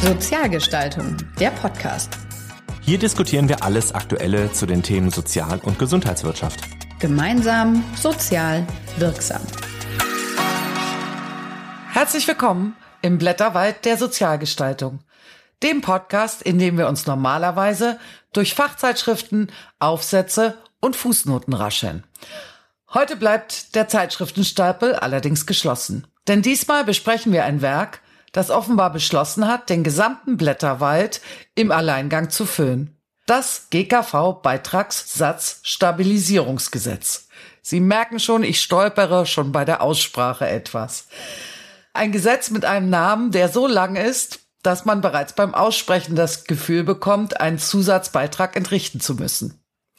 Sozialgestaltung, der Podcast. Hier diskutieren wir alles Aktuelle zu den Themen Sozial- und Gesundheitswirtschaft. Gemeinsam, sozial, wirksam. Herzlich willkommen im Blätterwald der Sozialgestaltung, dem Podcast, in dem wir uns normalerweise durch Fachzeitschriften, Aufsätze und Fußnoten rascheln. Heute bleibt der Zeitschriftenstapel allerdings geschlossen, denn diesmal besprechen wir ein Werk, das offenbar beschlossen hat, den gesamten Blätterwald im Alleingang zu füllen. Das GKV-Beitragssatzstabilisierungsgesetz. Sie merken schon, ich stolpere schon bei der Aussprache etwas. Ein Gesetz mit einem Namen, der so lang ist, dass man bereits beim Aussprechen das Gefühl bekommt, einen Zusatzbeitrag entrichten zu müssen.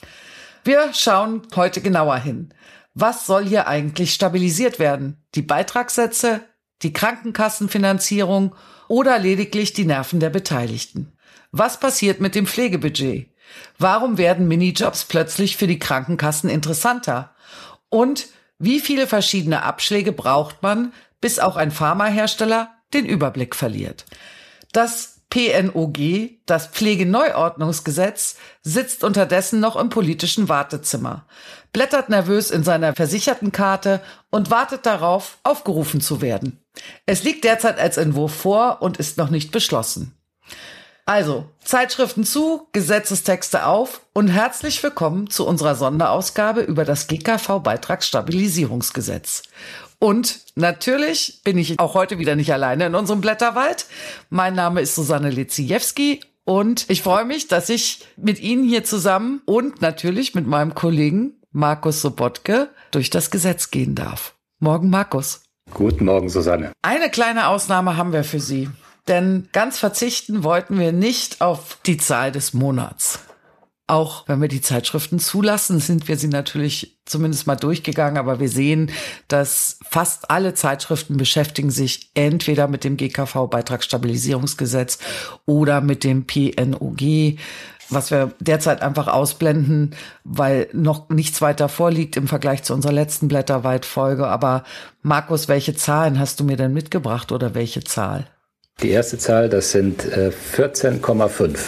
Wir schauen heute genauer hin. Was soll hier eigentlich stabilisiert werden? Die Beitragssätze, die Krankenkassenfinanzierung oder lediglich die Nerven der Beteiligten? Was passiert mit dem Pflegebudget? Warum werden Minijobs plötzlich für die Krankenkassen interessanter? Und wie viele verschiedene Abschläge braucht man, bis auch ein Pharmahersteller den Überblick verliert? Das PNOG, das Pflegeneuordnungsgesetz, sitzt unterdessen noch im politischen Wartezimmer, blättert nervös in seiner Versichertenkarte und wartet darauf, aufgerufen zu werden. Es liegt derzeit als Entwurf vor und ist noch nicht beschlossen. Also, Zeitschriften zu, Gesetzestexte auf und herzlich willkommen zu unserer Sonderausgabe über das GKV-Beitragsstabilisierungsgesetz. Und natürlich bin ich auch heute wieder nicht alleine in unserem Blätterwald. Mein Name ist Susanne Leziejewski und ich freue mich, dass ich mit Ihnen hier zusammen und natürlich mit meinem Kollegen Markus Sobotke durch das Gesetz gehen darf. Morgen, Markus. Guten Morgen, Susanne. Eine kleine Ausnahme haben wir für Sie, denn ganz verzichten wollten wir nicht auf die Zahl des Monats. Auch wenn wir die Zeitschriften zulassen, sind wir sie natürlich zumindest mal durchgegangen, aber wir sehen, dass fast alle Zeitschriften beschäftigen sich entweder mit dem GKV-Beitragsstabilisierungsgesetz oder mit dem PNOG, was wir derzeit einfach ausblenden, weil noch nichts weiter vorliegt im Vergleich zu unserer letzten Blätterwald-Folge. Aber Markus, welche Zahlen hast du mir denn mitgebracht oder welche Zahl? Die erste Zahl, das sind 14,5.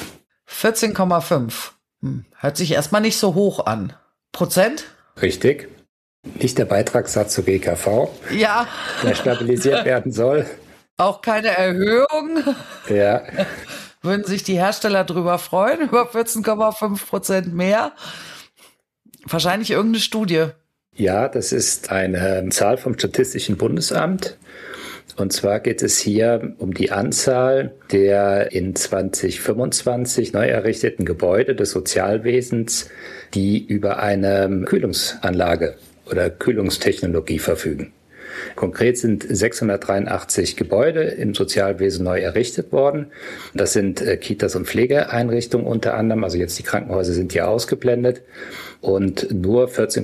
14,5. Hört sich erstmal nicht so hoch an. Prozent? Richtig. Nicht der Beitragssatz zur GKV, Ja. der stabilisiert werden soll. Auch keine Erhöhung? Ja. Würden sich die Hersteller drüber freuen, über 14,5% mehr? Wahrscheinlich irgendeine Studie. Ja, das ist eine Zahl vom Statistischen Bundesamt. Und zwar geht es hier um die Anzahl der in 2025 neu errichteten Gebäude des Sozialwesens, die über eine Kühlungsanlage oder Kühlungstechnologie verfügen. Konkret sind 683 Gebäude im Sozialwesen neu errichtet worden. Das sind Kitas und Pflegeeinrichtungen unter anderem, also jetzt die Krankenhäuser sind hier ausgeblendet. Und nur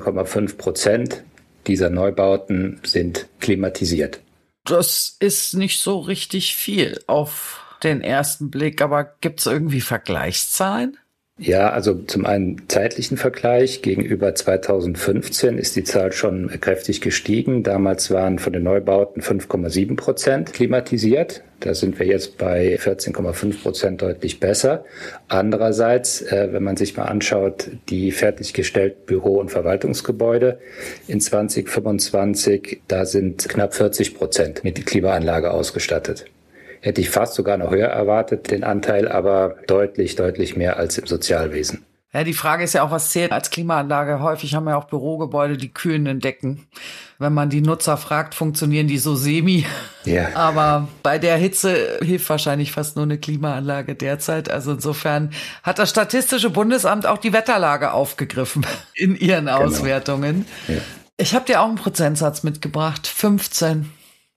14,5% dieser Neubauten sind klimatisiert. Das ist nicht so richtig viel auf den ersten Blick, aber gibt es irgendwie Vergleichszahlen? Ja, also zum einen zeitlichen Vergleich. Gegenüber 2015 ist die Zahl schon kräftig gestiegen. Damals waren von den Neubauten 5,7% klimatisiert. Da sind wir jetzt bei 14,5% deutlich besser. Andererseits, wenn man sich mal anschaut, die fertiggestellten Büro- und Verwaltungsgebäude in 2025, da sind knapp 40% mit Klimaanlage ausgestattet. Hätte ich fast sogar noch höher erwartet, den Anteil aber deutlich mehr als im Sozialwesen. Ja, die Frage ist ja auch, was zählt als Klimaanlage? Häufig haben wir auch Bürogebäude, die kühlenden Decken. Wenn man die Nutzer fragt, funktionieren die so semi. Ja. Aber bei der Hitze hilft wahrscheinlich fast nur eine Klimaanlage derzeit. Also insofern hat das Statistische Bundesamt auch die Wetterlage aufgegriffen in ihren Auswertungen. Ja. Ich habe dir auch einen Prozentsatz mitgebracht, 15.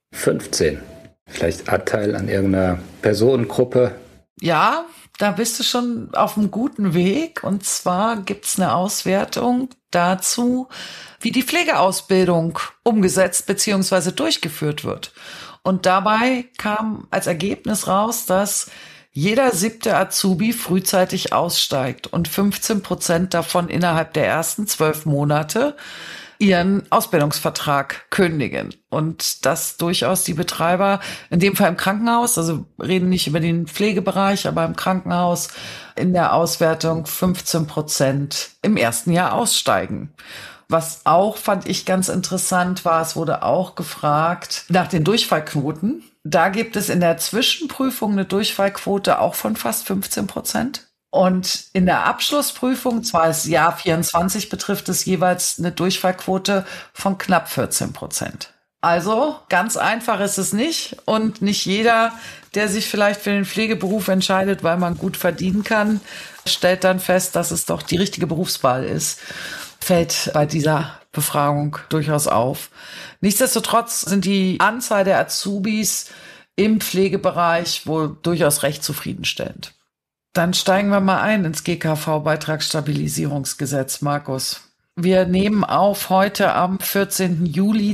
15. Vielleicht Anteil an irgendeiner Personengruppe? Ja, da bist du schon auf einem guten Weg. Und zwar gibt's eine Auswertung dazu, wie die Pflegeausbildung umgesetzt bzw. durchgeführt wird. Und dabei kam als Ergebnis raus, dass jeder 7. Azubi frühzeitig aussteigt und 15% davon innerhalb der ersten 12 Monate. ihren Ausbildungsvertrag kündigen. Und dass durchaus die Betreiber, in dem Fall im Krankenhaus, also reden nicht über den Pflegebereich, aber im Krankenhaus in der Auswertung 15% im ersten Jahr aussteigen. Was auch, fand ich ganz interessant war, es wurde auch gefragt nach den Durchfallquoten. Da gibt es in der Zwischenprüfung eine Durchfallquote auch von fast 15%. Und in der Abschlussprüfung, zwar das Jahr 24 betrifft es jeweils eine Durchfallquote von knapp 14%. Also ganz einfach ist es nicht. Und nicht jeder, der sich vielleicht für den Pflegeberuf entscheidet, weil man gut verdienen kann, stellt dann fest, dass es doch die richtige Berufswahl ist. Fällt bei dieser Befragung durchaus auf. Nichtsdestotrotz sind die Anzahl der Azubis im Pflegebereich wohl durchaus recht zufriedenstellend. Dann steigen wir mal ein ins GKV-Beitragsstabilisierungsgesetz, Markus. Wir nehmen auf heute am 14. Juli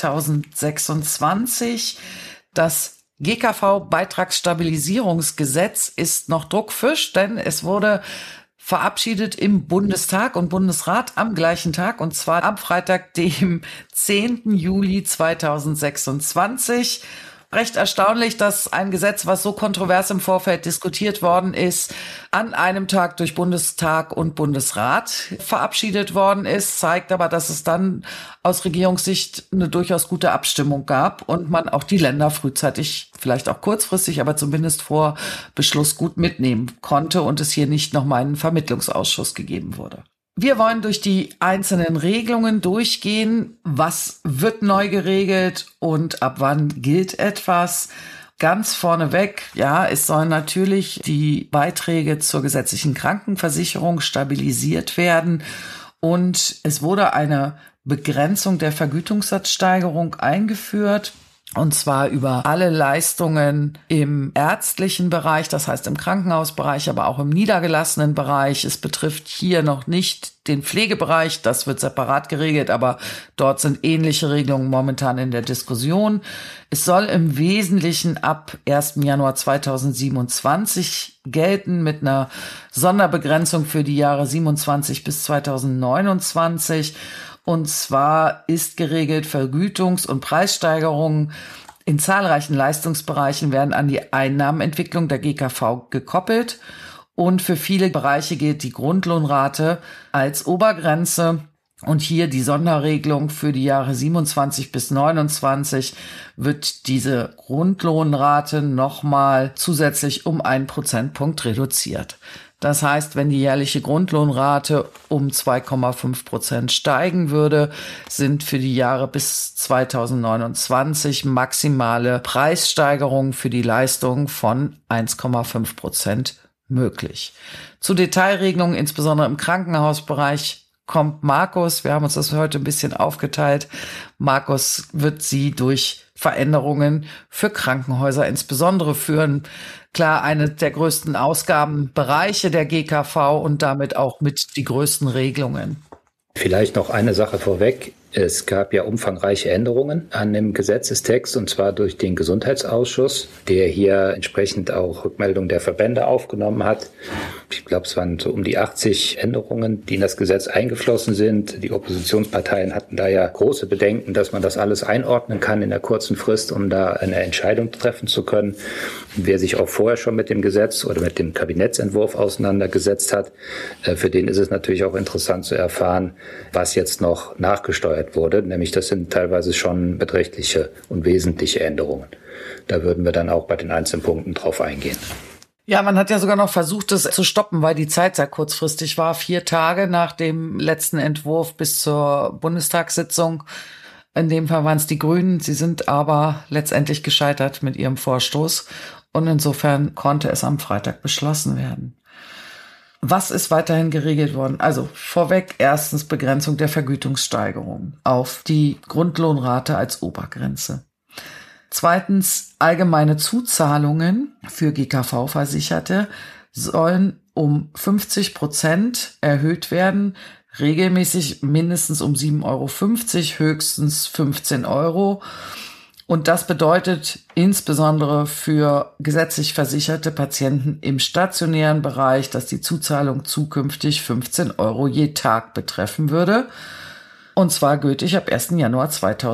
2026. Das GKV-Beitragsstabilisierungsgesetz ist noch druckfrisch, denn es wurde verabschiedet im Bundestag und Bundesrat am gleichen Tag, und zwar am Freitag, dem 10. Juli 2026. Recht erstaunlich, dass ein Gesetz, was so kontrovers im Vorfeld diskutiert worden ist, an einem Tag durch Bundestag und Bundesrat verabschiedet worden ist, zeigt aber, dass es dann aus Regierungssicht eine durchaus gute Abstimmung gab und man auch die Länder frühzeitig, vielleicht auch kurzfristig, aber zumindest vor Beschluss gut mitnehmen konnte und es hier nicht nochmal einen Vermittlungsausschuss gegeben wurde. Wir wollen durch die einzelnen Regelungen durchgehen. Was wird neu geregelt und ab wann gilt etwas? Ganz vorneweg, ja, es sollen natürlich die Beiträge zur gesetzlichen Krankenversicherung stabilisiert werden und es wurde eine Begrenzung der Vergütungssatzsteigerung eingeführt. Und zwar über alle Leistungen im ärztlichen Bereich, das heißt im Krankenhausbereich, aber auch im niedergelassenen Bereich. Es betrifft hier noch nicht den Pflegebereich, das wird separat geregelt, aber dort sind ähnliche Regelungen momentan in der Diskussion. Es soll im Wesentlichen ab 1. Januar 2027 gelten mit einer Sonderbegrenzung für die Jahre 27 bis 2029. Und zwar ist geregelt, Vergütungs- und Preissteigerungen in zahlreichen Leistungsbereichen werden an die Einnahmenentwicklung der GKV gekoppelt. Und für viele Bereiche gilt die Grundlohnrate als Obergrenze. Und hier die Sonderregelung für die Jahre 27 bis 29 wird diese Grundlohnrate nochmal zusätzlich um 1 Prozentpunkt reduziert. Das heißt, wenn die jährliche Grundlohnrate um 2,5% steigen würde, sind für die Jahre bis 2029 maximale Preissteigerungen für die Leistung von 1,5% möglich. Zu Detailregelungen, insbesondere im Krankenhausbereich, kommt Markus. Wir haben uns das heute ein bisschen aufgeteilt. Markus wird sie durch Veränderungen für Krankenhäuser insbesondere führen. Klar, eine der größten Ausgabenbereiche der GKV und damit auch mit die größten Regelungen. Vielleicht noch eine Sache vorweg. Es gab ja umfangreiche Änderungen an dem Gesetzestext, und zwar durch den Gesundheitsausschuss, der hier entsprechend auch Rückmeldungen der Verbände aufgenommen hat. Ich glaube, es waren so um die 80 Änderungen, die in das Gesetz eingeflossen sind. Die Oppositionsparteien hatten da ja große Bedenken, dass man das alles einordnen kann in der kurzen Frist, um da eine Entscheidung treffen zu können. Wer sich auch vorher schon mit dem Gesetz oder mit dem Kabinettsentwurf auseinandergesetzt hat, für den ist es natürlich auch interessant zu erfahren, was jetzt noch nachgesteuert wurde, nämlich das sind teilweise schon beträchtliche und wesentliche Änderungen. Da würden wir dann auch bei den einzelnen Punkten drauf eingehen. Ja, man hat ja sogar noch versucht, das zu stoppen, weil die Zeit sehr kurzfristig war. 4 Tage nach dem letzten Entwurf bis zur Bundestagssitzung. In dem Fall waren es die Grünen. Sie sind aber letztendlich gescheitert mit ihrem Vorstoß. Und insofern konnte es am Freitag beschlossen werden. Was ist weiterhin geregelt worden? Also vorweg erstens Begrenzung der Vergütungssteigerung auf die Grundlohnrate als Obergrenze. Zweitens allgemeine Zuzahlungen für GKV-Versicherte sollen um 50% erhöht werden, regelmäßig mindestens um 7,50 €, höchstens 15 €. Und das bedeutet insbesondere für gesetzlich versicherte Patienten im stationären Bereich, dass die Zuzahlung zukünftig 15 € je Tag betreffen würde. Und zwar gültig ab 1. Januar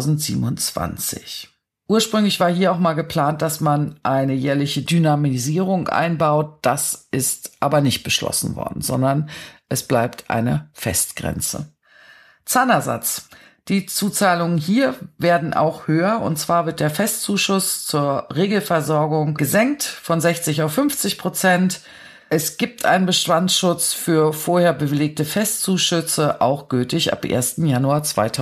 2027. Ursprünglich war hier auch mal geplant, dass man eine jährliche Dynamisierung einbaut. Das ist aber nicht beschlossen worden, sondern es bleibt eine Festgrenze. Zahnersatz. Die Zuzahlungen hier werden auch höher, und zwar wird der Festzuschuss zur Regelversorgung gesenkt von 60 auf 50%. Es gibt einen Bestandsschutz für vorher bewilligte Festzuschüsse, auch gültig ab 1. Januar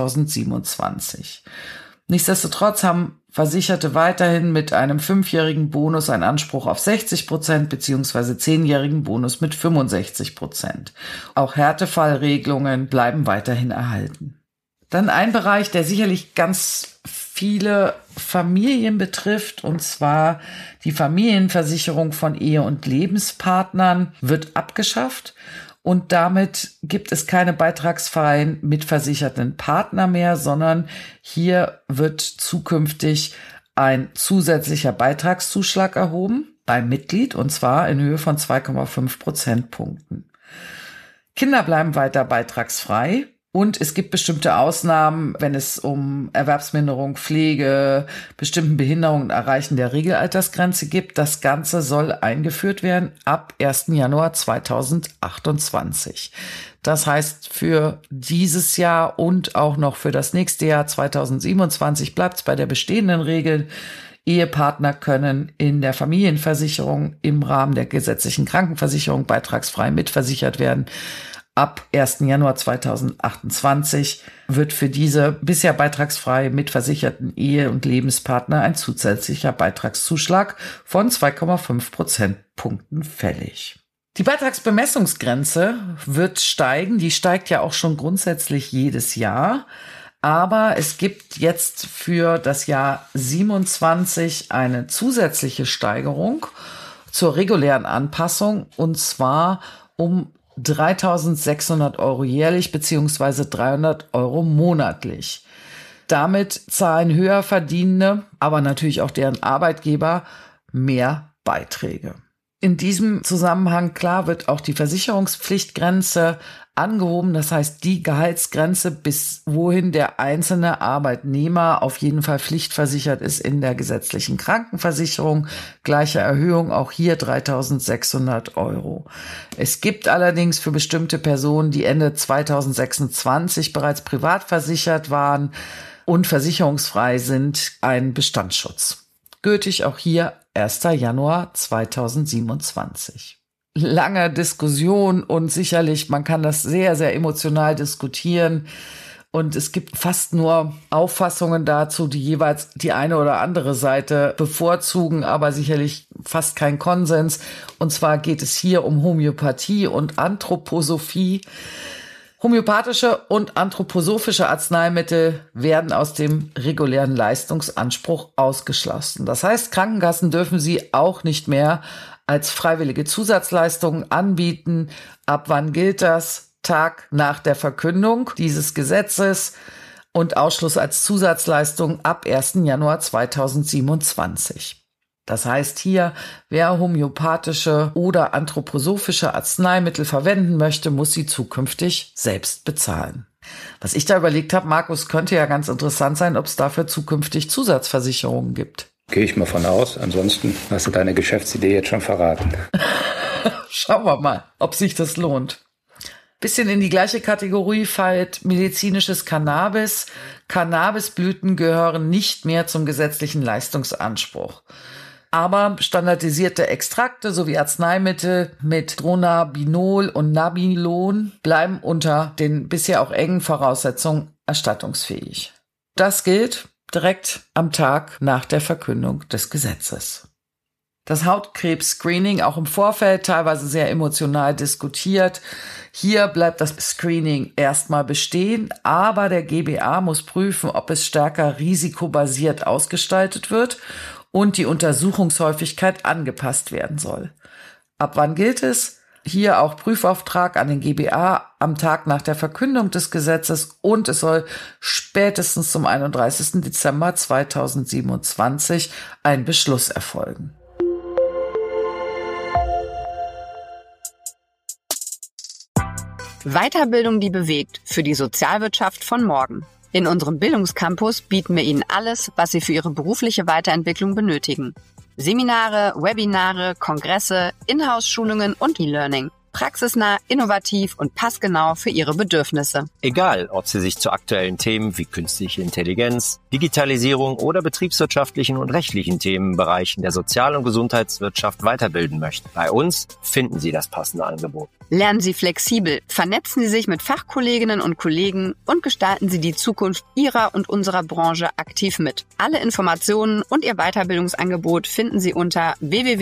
2027. Nichtsdestotrotz haben Versicherte weiterhin mit einem 5-jährigen Bonus einen Anspruch auf 60% bzw. 10-jährigen Bonus mit 65%. Auch Härtefallregelungen bleiben weiterhin erhalten. Dann ein Bereich, der sicherlich ganz viele Familien betrifft, und zwar die Familienversicherung von Ehe- und Lebenspartnern wird abgeschafft. Und damit gibt es keine beitragsfreien mitversicherten Partner mehr, sondern hier wird zukünftig ein zusätzlicher Beitragszuschlag erhoben beim Mitglied, und zwar in Höhe von 2,5 Prozentpunkten. Kinder bleiben weiter beitragsfrei. Und es gibt bestimmte Ausnahmen, wenn es um Erwerbsminderung, Pflege, bestimmten Behinderungen und Erreichen der Regelaltersgrenze geht. Das Ganze soll eingeführt werden ab 1. Januar 2028. Das heißt, für dieses Jahr und auch noch für das nächste Jahr 2027 bleibt es bei der bestehenden Regel. Ehepartner können in der Familienversicherung im Rahmen der gesetzlichen Krankenversicherung beitragsfrei mitversichert werden. Ab 1. Januar 2028 wird für diese bisher beitragsfrei mitversicherten Ehe- und Lebenspartner ein zusätzlicher Beitragszuschlag von 2,5 Prozentpunkten fällig. Die Beitragsbemessungsgrenze wird steigen. Die steigt ja auch schon grundsätzlich jedes Jahr. Aber es gibt jetzt für das Jahr 27 eine zusätzliche Steigerung zur regulären Anpassung, und zwar um 3.600 € jährlich bzw. 300 € monatlich. Damit zahlen höher Verdienende, aber natürlich auch deren Arbeitgeber, mehr Beiträge. In diesem Zusammenhang, klar, wird auch die Versicherungspflichtgrenze angehoben. Das heißt, die Gehaltsgrenze, bis wohin der einzelne Arbeitnehmer auf jeden Fall pflichtversichert ist in der gesetzlichen Krankenversicherung. Gleiche Erhöhung, auch hier 3.600 €. Es gibt allerdings für bestimmte Personen, die Ende 2026 bereits privat versichert waren und versicherungsfrei sind, einen Bestandsschutz. Gültig auch hier 1. Januar 2027. Lange Diskussion, und sicherlich, man kann das sehr, sehr emotional diskutieren. Und es gibt fast nur Auffassungen dazu, die jeweils die eine oder andere Seite bevorzugen, aber sicherlich fast kein Konsens. Und zwar geht es hier um Homöopathie und Anthroposophie. Homöopathische und anthroposophische Arzneimittel werden aus dem regulären Leistungsanspruch ausgeschlossen. Das heißt, Krankenkassen dürfen sie auch nicht mehr als freiwillige Zusatzleistungen anbieten. Ab wann gilt das? Tag nach der Verkündung dieses Gesetzes, und Ausschluss als Zusatzleistung ab 1. Januar 2027. Das heißt hier, wer homöopathische oder anthroposophische Arzneimittel verwenden möchte, muss sie zukünftig selbst bezahlen. Was ich da überlegt habe, Markus, könnte ja ganz interessant sein, ob es dafür zukünftig Zusatzversicherungen gibt. Gehe ich mal von aus. Ansonsten hast du deine Geschäftsidee jetzt schon verraten. Schauen wir mal, ob sich das lohnt. Bisschen in die gleiche Kategorie fällt medizinisches Cannabis. Cannabisblüten gehören nicht mehr zum gesetzlichen Leistungsanspruch. Aber standardisierte Extrakte sowie Arzneimittel mit Dronabinol und Nabilon bleiben unter den bisher auch engen Voraussetzungen erstattungsfähig. Das gilt direkt am Tag nach der Verkündung des Gesetzes. Das Hautkrebs-Screening auch im Vorfeld teilweise sehr emotional diskutiert. Hier bleibt das Screening erstmal bestehen, aber der GBA muss prüfen, ob es stärker risikobasiert ausgestaltet wird und die Untersuchungshäufigkeit angepasst werden soll. Ab wann gilt es? Hier auch Prüfauftrag an den GBA am Tag nach der Verkündung des Gesetzes, und es soll spätestens zum 31. Dezember 2027 ein Beschluss erfolgen. Weiterbildung, die bewegt, für die Sozialwirtschaft von morgen. In unserem Bildungscampus bieten wir Ihnen alles, was Sie für Ihre berufliche Weiterentwicklung benötigen. Seminare, Webinare, Kongresse, Inhouse-Schulungen und E-Learning. Praxisnah, innovativ und passgenau für Ihre Bedürfnisse. Egal, ob Sie sich zu aktuellen Themen wie künstliche Intelligenz, Digitalisierung oder betriebswirtschaftlichen und rechtlichen Themenbereichen der Sozial- und Gesundheitswirtschaft weiterbilden möchten. Bei uns finden Sie das passende Angebot. Lernen Sie flexibel, vernetzen Sie sich mit Fachkolleginnen und Kollegen und gestalten Sie die Zukunft Ihrer und unserer Branche aktiv mit. Alle Informationen und Ihr Weiterbildungsangebot finden Sie unter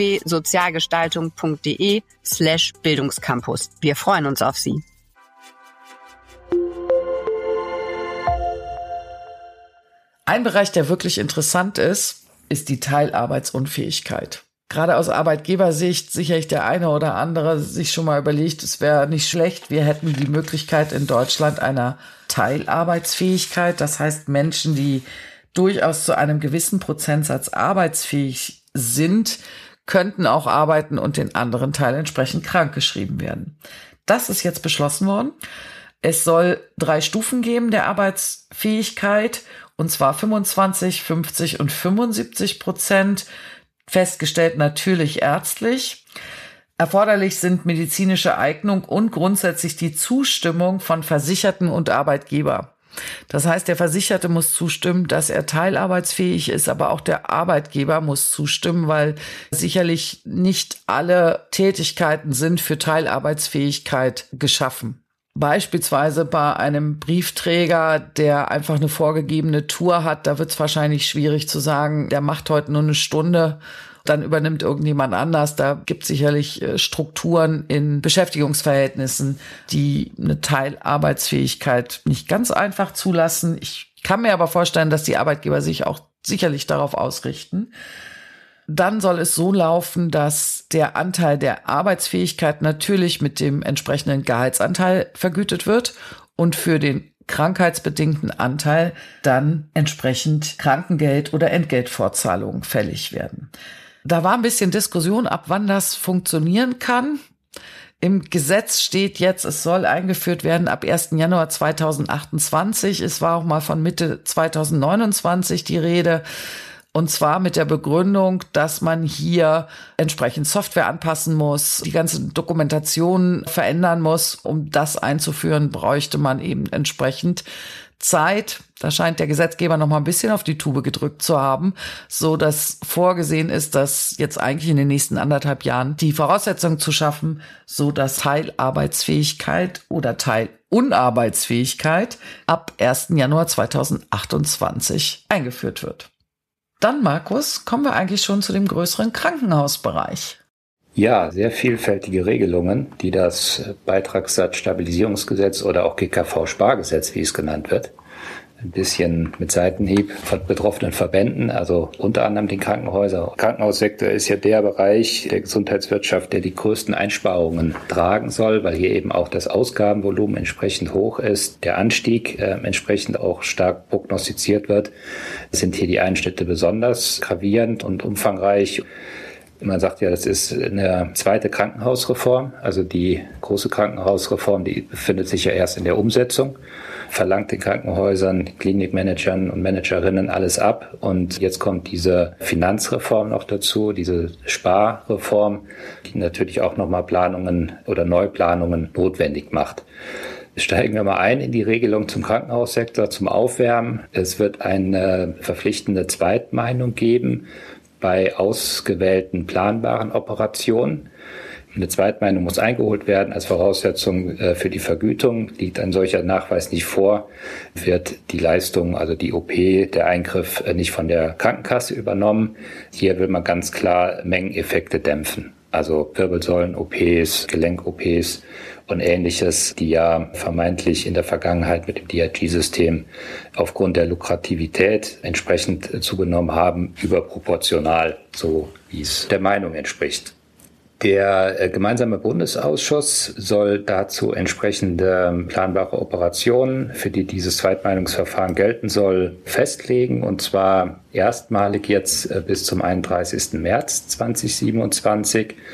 www.sozialgestaltung.de/Bildungscampus. Wir freuen uns auf Sie. Ein Bereich, der wirklich interessant ist die Teilarbeitsunfähigkeit. Gerade aus Arbeitgebersicht sicherlich der eine oder andere sich schon mal überlegt, es wäre nicht schlecht, wir hätten die Möglichkeit in Deutschland einer Teilarbeitsfähigkeit. Das heißt, Menschen, die durchaus zu einem gewissen Prozentsatz arbeitsfähig sind, könnten auch arbeiten und den anderen Teil entsprechend krankgeschrieben werden. Das ist jetzt beschlossen worden. Es soll 3 Stufen geben der Arbeitsfähigkeit, und zwar 25, 50 und 75%. Festgestellt natürlich ärztlich. Erforderlich sind medizinische Eignung und grundsätzlich die Zustimmung von Versicherten und Arbeitgeber. Das heißt, der Versicherte muss zustimmen, dass er teilarbeitsfähig ist, aber auch der Arbeitgeber muss zustimmen, weil sicherlich nicht alle Tätigkeiten sind für Teilarbeitsfähigkeit geschaffen. Beispielsweise bei einem Briefträger, der einfach eine vorgegebene Tour hat, da wird es wahrscheinlich schwierig zu sagen, der macht heute nur eine Stunde, dann übernimmt irgendjemand anders. Da gibt es sicherlich Strukturen in Beschäftigungsverhältnissen, die eine Teilarbeitsfähigkeit nicht ganz einfach zulassen. Ich kann mir aber vorstellen, dass die Arbeitgeber sich auch sicherlich darauf ausrichten. Dann soll es so laufen, dass der Anteil der Arbeitsfähigkeit natürlich mit dem entsprechenden Gehaltsanteil vergütet wird und für den krankheitsbedingten Anteil dann entsprechend Krankengeld oder Entgeltfortzahlungen fällig werden. Da war ein bisschen Diskussion, ab wann das funktionieren kann. Im Gesetz steht jetzt, es soll eingeführt werden ab 1. Januar 2028. Es war auch mal von Mitte 2029 die Rede. Und zwar mit der Begründung, dass man hier entsprechend Software anpassen muss, die ganze Dokumentation verändern muss. Um das einzuführen, bräuchte man eben entsprechend Zeit. Da scheint der Gesetzgeber noch mal ein bisschen auf die Tube gedrückt zu haben, so dass vorgesehen ist, dass jetzt eigentlich in den nächsten 1,5 Jahren die Voraussetzungen zu schaffen, so dass Teilarbeitsfähigkeit oder Teilunarbeitsfähigkeit ab 1. Januar 2028 eingeführt wird. Dann, Markus, kommen wir eigentlich schon zu dem größeren Krankenhausbereich. Ja, sehr vielfältige Regelungen, die das Beitragssatzstabilisierungsgesetz oder auch GKV-Spargesetz, wie es genannt wird, ein bisschen mit Seitenhieb von betroffenen Verbänden, also unter anderem den Krankenhäusern. Der Krankenhaussektor ist ja der Bereich der Gesundheitswirtschaft, der die größten Einsparungen tragen soll, weil hier eben auch das Ausgabenvolumen entsprechend hoch ist, der Anstieg entsprechend auch stark prognostiziert wird. Sind hier die Einschnitte besonders gravierend und umfangreich. Man sagt ja, das ist eine zweite Krankenhausreform, also die große Krankenhausreform, die befindet sich ja erst in der Umsetzung, verlangt den Krankenhäusern, Klinikmanagern und Managerinnen alles ab. Und jetzt kommt diese Finanzreform noch dazu, diese Sparreform, die natürlich auch nochmal Planungen oder Neuplanungen notwendig macht. Steigen wir mal ein in die Regelung zum Krankenhaussektor, zum Aufwärmen. Es wird eine verpflichtende Zweitmeinung geben bei ausgewählten planbaren Operationen. Eine Zweitmeinung muss eingeholt werden als Voraussetzung für die Vergütung. Liegt ein solcher Nachweis nicht vor, wird die Leistung, also die OP, der Eingriff nicht von der Krankenkasse übernommen. Hier will man ganz klar Mengeneffekte dämpfen. Also Wirbelsäulen-OPs, Gelenk-OPs und Ähnliches, die ja vermeintlich in der Vergangenheit mit dem DRG-System aufgrund der Lukrativität entsprechend zugenommen haben, überproportional, so wie es der Meinung entspricht. Der gemeinsame Bundesausschuss soll dazu entsprechende planbare Operationen, für die dieses Zweitmeinungsverfahren gelten soll, festlegen, und zwar erstmalig jetzt bis zum 31. März 2027.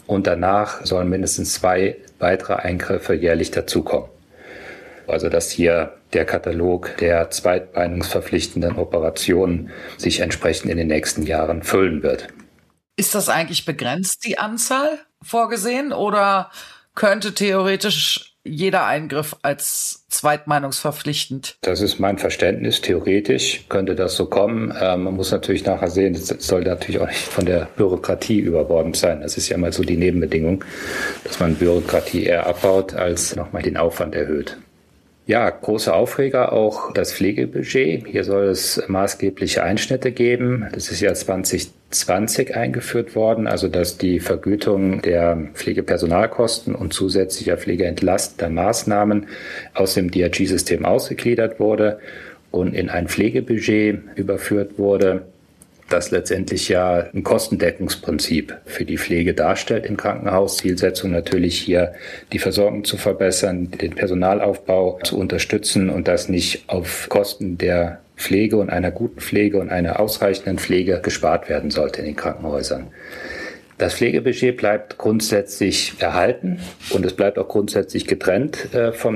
und danach sollen mindestens 2 weitere Eingriffe jährlich dazukommen. Also dass hier der Katalog der zweitmeinungsverpflichtenden Operationen sich entsprechend in den nächsten Jahren füllen wird. Ist das eigentlich begrenzt, die Anzahl vorgesehen, oder könnte theoretisch jeder Eingriff als zweitmeinungsverpflichtend? Das ist mein Verständnis. Theoretisch könnte das so kommen. Man muss natürlich nachher sehen, das soll natürlich auch nicht von der Bürokratie überbordend sein. Das ist ja mal so die Nebenbedingung, dass man Bürokratie eher abbaut, als nochmal den Aufwand erhöht. Ja, große Aufreger auch das Pflegebudget. Hier soll es maßgebliche Einschnitte geben. Das ist ja 2020 eingeführt worden, also dass die Vergütung der Pflegepersonalkosten und zusätzlicher pflegeentlastender Maßnahmen aus dem DRG-System ausgegliedert wurde und in ein Pflegebudget überführt wurde, das letztendlich ja ein Kostendeckungsprinzip für die Pflege darstellt im Krankenhaus. Zielsetzung natürlich hier, die Versorgung zu verbessern, den Personalaufbau zu unterstützen und das nicht auf Kosten der Pflege und einer guten Pflege und einer ausreichenden Pflege gespart werden sollte in den Krankenhäusern. Das Pflegebudget bleibt grundsätzlich erhalten und es bleibt auch grundsätzlich getrennt vom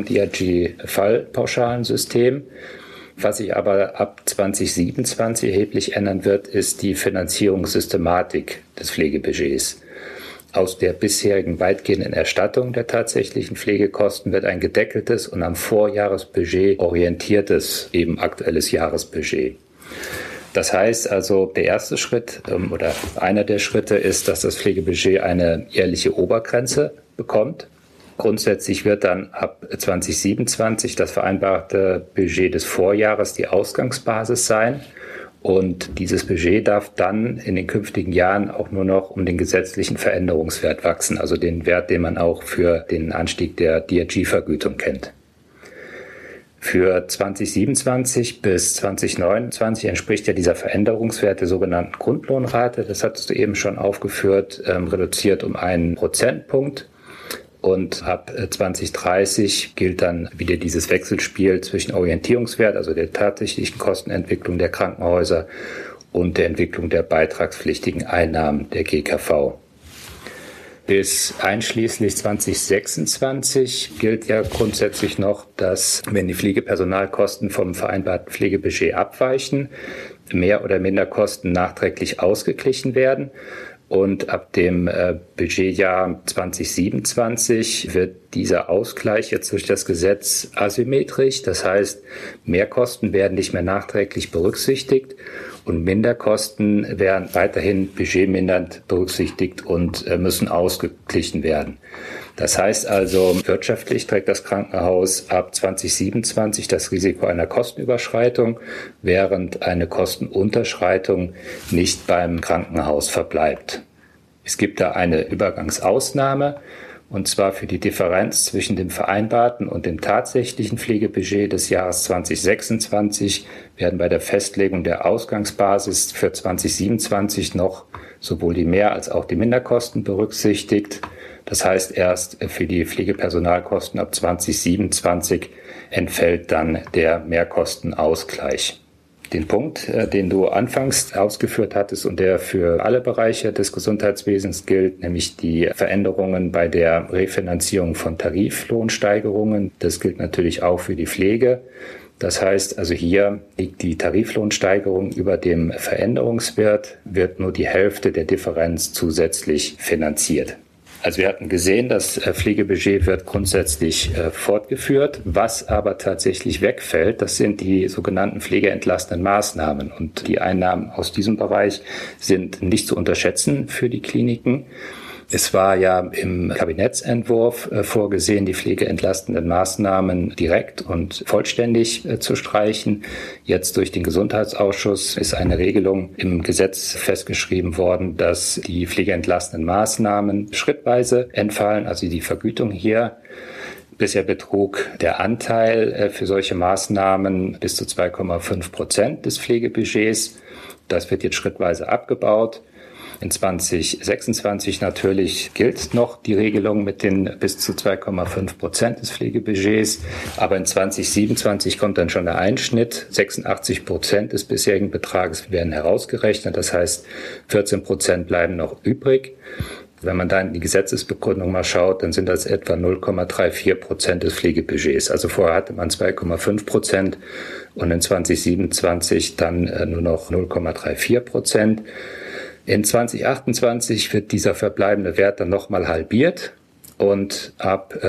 DRG-Fallpauschalensystem. Was sich aber ab 2027 erheblich ändern wird, ist die Finanzierungssystematik des Pflegebudgets. Aus der bisherigen weitgehenden Erstattung der tatsächlichen Pflegekosten wird ein gedeckeltes und am Vorjahresbudget orientiertes, eben aktuelles Jahresbudget. Das heißt also, der erste Schritt oder einer der Schritte ist, dass das Pflegebudget eine jährliche Obergrenze bekommt. Grundsätzlich wird dann ab 2027 das vereinbarte Budget des Vorjahres die Ausgangsbasis sein. Und dieses Budget darf dann in den künftigen Jahren auch nur noch um den gesetzlichen Veränderungswert wachsen, also den Wert, den man auch für den Anstieg der DRG-Vergütung kennt. Für 2027 bis 2029 entspricht ja dieser Veränderungswert der sogenannten Grundlohnrate, das hattest du eben schon aufgeführt, reduziert um 1 Prozentpunkt. Und ab 2030 gilt dann wieder dieses Wechselspiel zwischen Orientierungswert, also der tatsächlichen Kostenentwicklung der Krankenhäuser und der Entwicklung der beitragspflichtigen Einnahmen der GKV. Bis einschließlich 2026 gilt ja grundsätzlich noch, dass, wenn die Pflegepersonalkosten vom vereinbarten Pflegebudget abweichen, mehr oder minder Kosten nachträglich ausgeglichen werden. Und ab dem Budgetjahr 2027 wird dieser Ausgleich jetzt durch das Gesetz asymmetrisch. Das heißt, Mehrkosten werden nicht mehr nachträglich berücksichtigt und Minderkosten werden weiterhin budgetmindernd berücksichtigt und müssen ausgeglichen werden. Das heißt also, wirtschaftlich trägt das Krankenhaus ab 2027 das Risiko einer Kostenüberschreitung, während eine Kostenunterschreitung nicht beim Krankenhaus verbleibt. Es gibt da eine Übergangsausnahme, und zwar für die Differenz zwischen dem vereinbarten und dem tatsächlichen Pflegebudget des Jahres 2026 werden bei der Festlegung der Ausgangsbasis für 2027 noch sowohl die Mehr- als auch die Minderkosten berücksichtigt. Das heißt, erst für die Pflegepersonalkosten ab 2027 entfällt dann der Mehrkostenausgleich. Den Punkt, den du anfangs ausgeführt hattest und der für alle Bereiche des Gesundheitswesens gilt, nämlich die Veränderungen bei der Refinanzierung von Tariflohnsteigerungen, das gilt natürlich auch für die Pflege. Das heißt also, hier liegt die Tariflohnsteigerung über dem Veränderungswert, wird nur die Hälfte der Differenz zusätzlich finanziert. Also wir hatten gesehen, das Pflegebudget wird grundsätzlich fortgeführt. Was aber tatsächlich wegfällt, das sind die sogenannten pflegeentlastenden Maßnahmen. Und die Einnahmen aus diesem Bereich sind nicht zu unterschätzen für die Kliniken. Es war ja im Kabinettsentwurf vorgesehen, die pflegeentlastenden Maßnahmen direkt und vollständig zu streichen. Jetzt durch den Gesundheitsausschuss ist eine Regelung im Gesetz festgeschrieben worden, dass die pflegeentlastenden Maßnahmen schrittweise entfallen, also die Vergütung hier. Bisher betrug der Anteil für solche Maßnahmen bis zu 2,5% des Pflegebudgets. Das wird jetzt schrittweise abgebaut. In 2026 natürlich gilt noch die Regelung mit den bis zu 2,5% des Pflegebudgets. Aber in 2027 kommt dann schon der Einschnitt. 86% des bisherigen Betrages werden herausgerechnet. Das heißt, 14% bleiben noch übrig. Wenn man da in die Gesetzesbegründung mal schaut, dann sind das etwa 0,34% des Pflegebudgets. Also vorher hatte man 2,5% und in 2027 dann nur noch 0,34%. In 2028 wird dieser verbleibende Wert dann nochmal halbiert und ab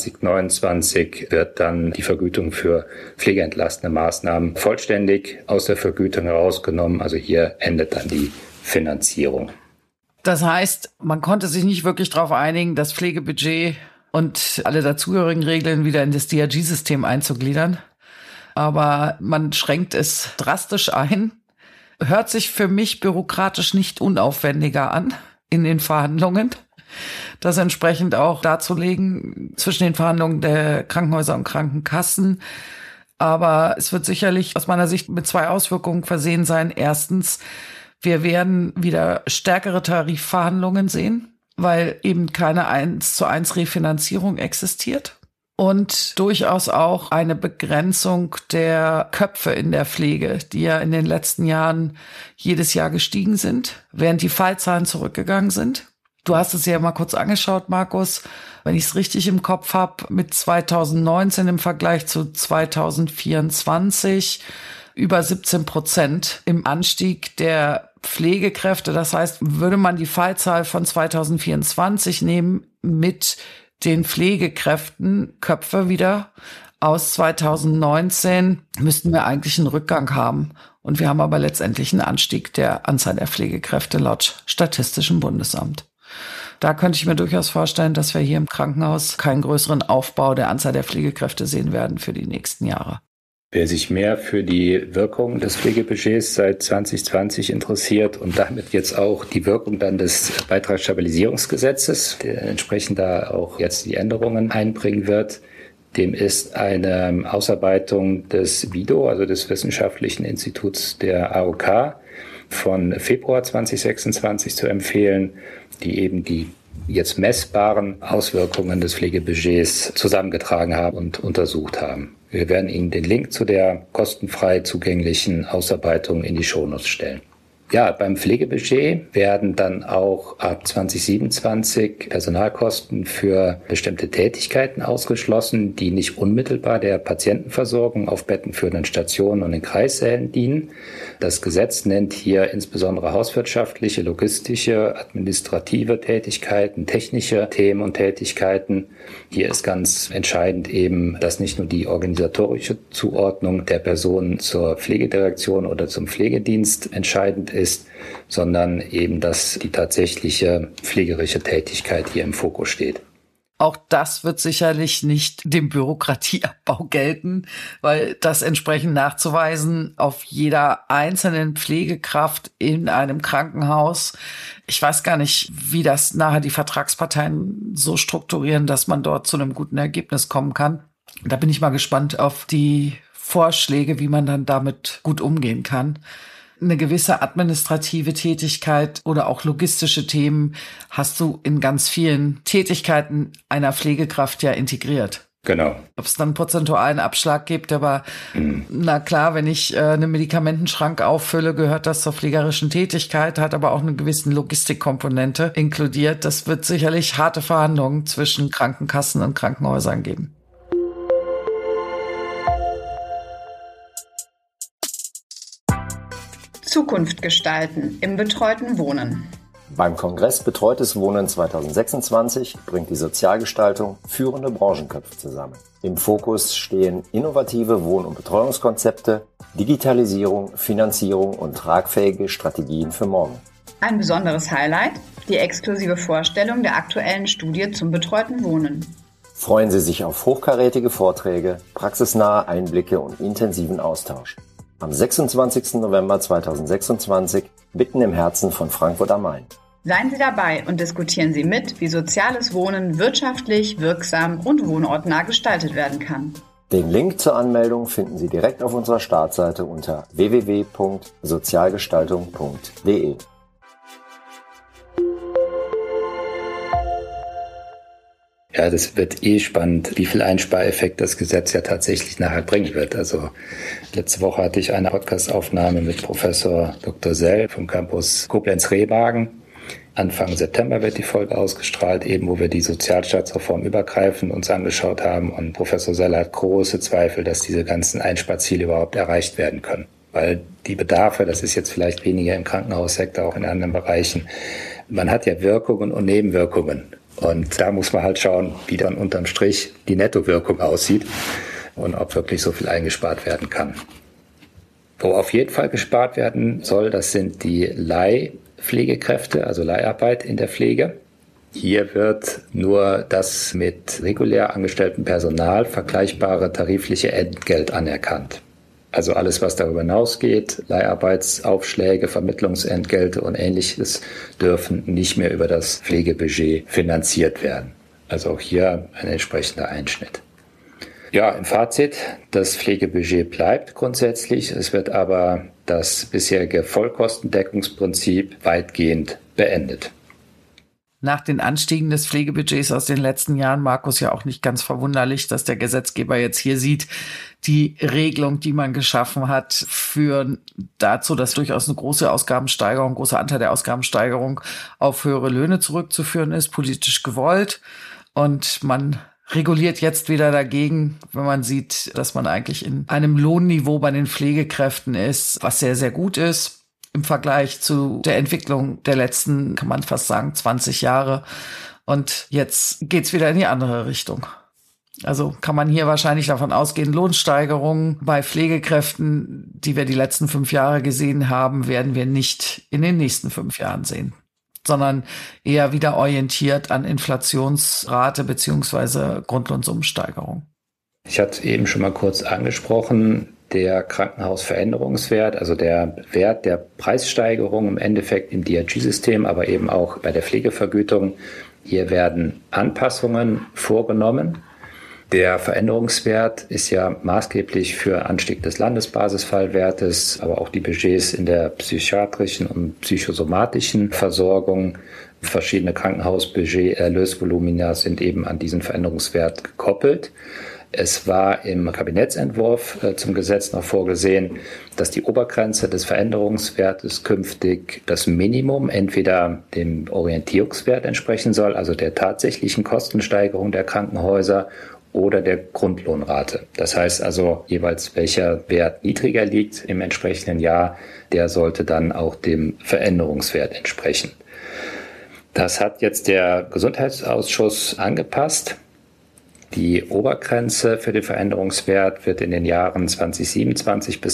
2029 wird dann die Vergütung für pflegeentlastende Maßnahmen vollständig aus der Vergütung herausgenommen. Also hier endet dann die Finanzierung. Das heißt, man konnte sich nicht wirklich darauf einigen, das Pflegebudget und alle dazugehörigen Regeln wieder in das DRG-System einzugliedern. Aber man schränkt es drastisch ein. Hört sich für mich bürokratisch nicht unaufwendiger an in den Verhandlungen, das entsprechend auch darzulegen zwischen den Verhandlungen der Krankenhäuser und Krankenkassen. Aber es wird sicherlich aus meiner Sicht mit 2 Auswirkungen versehen sein. Erstens, wir werden wieder stärkere Tarifverhandlungen sehen, weil eben keine 1:1 Refinanzierung existiert. Und durchaus auch eine Begrenzung der Köpfe in der Pflege, die ja in den letzten Jahren jedes Jahr gestiegen sind, während die Fallzahlen zurückgegangen sind. Du hast es ja mal kurz angeschaut, Markus. Wenn ich es richtig im Kopf habe, mit 2019 im Vergleich zu 2024 über 17% im Anstieg der Pflegekräfte. Das heißt, würde man die Fallzahl von 2024 nehmen mit den Pflegekräften, Köpfe wieder aus 2019, müssten wir eigentlich einen Rückgang haben. Und wir haben aber letztendlich einen Anstieg der Anzahl der Pflegekräfte laut Statistischem Bundesamt. Da könnte ich mir durchaus vorstellen, dass wir hier im Krankenhaus keinen größeren Aufbau der Anzahl der Pflegekräfte sehen werden für die nächsten Jahre. Wer sich mehr für die Wirkung des Pflegebudgets seit 2020 interessiert und damit jetzt auch die Wirkung dann des Beitragsstabilisierungsgesetzes, der entsprechend da auch jetzt die Änderungen einbringen wird, dem ist eine Ausarbeitung des WIDO, also des Wissenschaftlichen Instituts der AOK, von Februar 2026 zu empfehlen, die eben die jetzt messbaren Auswirkungen des Pflegebudgets zusammengetragen haben und untersucht haben. Wir werden Ihnen den Link zu der kostenfrei zugänglichen Ausarbeitung in die Shownotes stellen. Ja, beim Pflegebudget werden dann auch ab 2027 Personalkosten für bestimmte Tätigkeiten ausgeschlossen, die nicht unmittelbar der Patientenversorgung auf bettenführenden Stationen und in Kreissälen dienen. Das Gesetz nennt hier insbesondere hauswirtschaftliche, logistische, administrative Tätigkeiten, technische Themen und Tätigkeiten. Hier ist ganz entscheidend eben, dass nicht nur die organisatorische Zuordnung der Personen zur Pflegedirektion oder zum Pflegedienst entscheidend ist, sondern eben, dass die tatsächliche pflegerische Tätigkeit hier im Fokus steht. Auch das wird sicherlich nicht dem Bürokratieabbau gelten, weil das entsprechend nachzuweisen auf jeder einzelnen Pflegekraft in einem Krankenhaus. Ich weiß gar nicht, wie das nachher die Vertragsparteien so strukturieren, dass man dort zu einem guten Ergebnis kommen kann. Da bin ich mal gespannt auf die Vorschläge, wie man dann damit gut umgehen kann. Eine gewisse administrative Tätigkeit oder auch logistische Themen hast du in ganz vielen Tätigkeiten einer Pflegekraft ja integriert. Genau. Ob es dann einen prozentualen Abschlag gibt, aber na klar, wenn ich einen Medikamentenschrank auffülle, gehört das zur pflegerischen Tätigkeit, hat aber auch eine gewisse Logistikkomponente inkludiert. Das wird sicherlich harte Verhandlungen zwischen Krankenkassen und Krankenhäusern geben. Zukunft gestalten im betreuten Wohnen. Beim Kongress Betreutes Wohnen 2026 bringt die Sozialgestaltung führende Branchenköpfe zusammen. Im Fokus stehen innovative Wohn- und Betreuungskonzepte, Digitalisierung, Finanzierung und tragfähige Strategien für morgen. Ein besonderes Highlight: die exklusive Vorstellung der aktuellen Studie zum betreuten Wohnen. Freuen Sie sich auf hochkarätige Vorträge, praxisnahe Einblicke und intensiven Austausch. Am 26. November 2026, mitten im Herzen von Frankfurt am Main. Seien Sie dabei und diskutieren Sie mit, wie soziales Wohnen wirtschaftlich, wirksam und wohnortnah gestaltet werden kann. Den Link zur Anmeldung finden Sie direkt auf unserer Startseite unter www.sozialgestaltung.de. Ja, das wird spannend, wie viel Einspareffekt das Gesetz ja tatsächlich nachher bringen wird. Also letzte Woche hatte ich eine Podcastaufnahme mit Professor Dr. Sell vom Campus Koblenz-Remagen. Anfang September wird die Folge ausgestrahlt, eben wo wir die Sozialstaatsreform übergreifend uns angeschaut haben. Und Professor Seller hat große Zweifel, dass diese ganzen Einsparziele überhaupt erreicht werden können. Weil die Bedarfe, das ist jetzt vielleicht weniger im Krankenhaussektor, auch in anderen Bereichen, man hat ja Wirkungen und Nebenwirkungen. Und da muss man halt schauen, wie dann unterm Strich die Nettowirkung aussieht und ob wirklich so viel eingespart werden kann. Wo auf jeden Fall gespart werden soll, das sind die Leihpflegekräfte, also Leiharbeit in der Pflege. Hier wird nur das mit regulär angestelltem Personal vergleichbare tarifliche Entgelt anerkannt. Also alles, was darüber hinausgeht, Leiharbeitsaufschläge, Vermittlungsentgelte und Ähnliches, dürfen nicht mehr über das Pflegebudget finanziert werden. Also auch hier ein entsprechender Einschnitt. Ja, im Fazit, das Pflegebudget bleibt grundsätzlich. Es wird aber das bisherige Vollkostendeckungsprinzip weitgehend beendet. Nach den Anstiegen des Pflegebudgets aus den letzten Jahren, Markus, ja auch nicht ganz verwunderlich, dass der Gesetzgeber jetzt hier sieht, die Regelung, die man geschaffen hat, führen dazu, dass durchaus eine großer Anteil der Ausgabensteigerung auf höhere Löhne zurückzuführen ist, politisch gewollt. Und man reguliert jetzt wieder dagegen, wenn man sieht, dass man eigentlich in einem Lohnniveau bei den Pflegekräften ist, was sehr, sehr gut ist im Vergleich zu der Entwicklung der letzten, kann man fast sagen, 20 Jahre. Und jetzt geht's wieder in die andere Richtung. Also kann man hier wahrscheinlich davon ausgehen, Lohnsteigerungen bei Pflegekräften, die wir die letzten 5 Jahre gesehen haben, werden wir nicht in den nächsten 5 Jahren sehen, sondern eher wieder orientiert an Inflationsrate beziehungsweise Grundlohnsummensteigerung. Ich hatte eben schon mal kurz angesprochen, der Krankenhausveränderungswert, also der Wert der Preissteigerung im Endeffekt im DRG-System, aber eben auch bei der Pflegevergütung. Hier werden Anpassungen vorgenommen. Der Veränderungswert ist ja maßgeblich für Anstieg des Landesbasisfallwertes, aber auch die Budgets in der psychiatrischen und psychosomatischen Versorgung. Verschiedene Krankenhausbudget-Erlösvolumina sind eben an diesen Veränderungswert gekoppelt. Es war im Kabinettsentwurf zum Gesetz noch vorgesehen, dass die Obergrenze des Veränderungswertes künftig das Minimum entweder dem Orientierungswert entsprechen soll, also der tatsächlichen Kostensteigerung der Krankenhäuser, oder der Grundlohnrate. Das heißt also, jeweils welcher Wert niedriger liegt im entsprechenden Jahr, der sollte dann auch dem Veränderungswert entsprechen. Das hat jetzt der Gesundheitsausschuss angepasst. Die Obergrenze für den Veränderungswert wird in den Jahren 2027 bis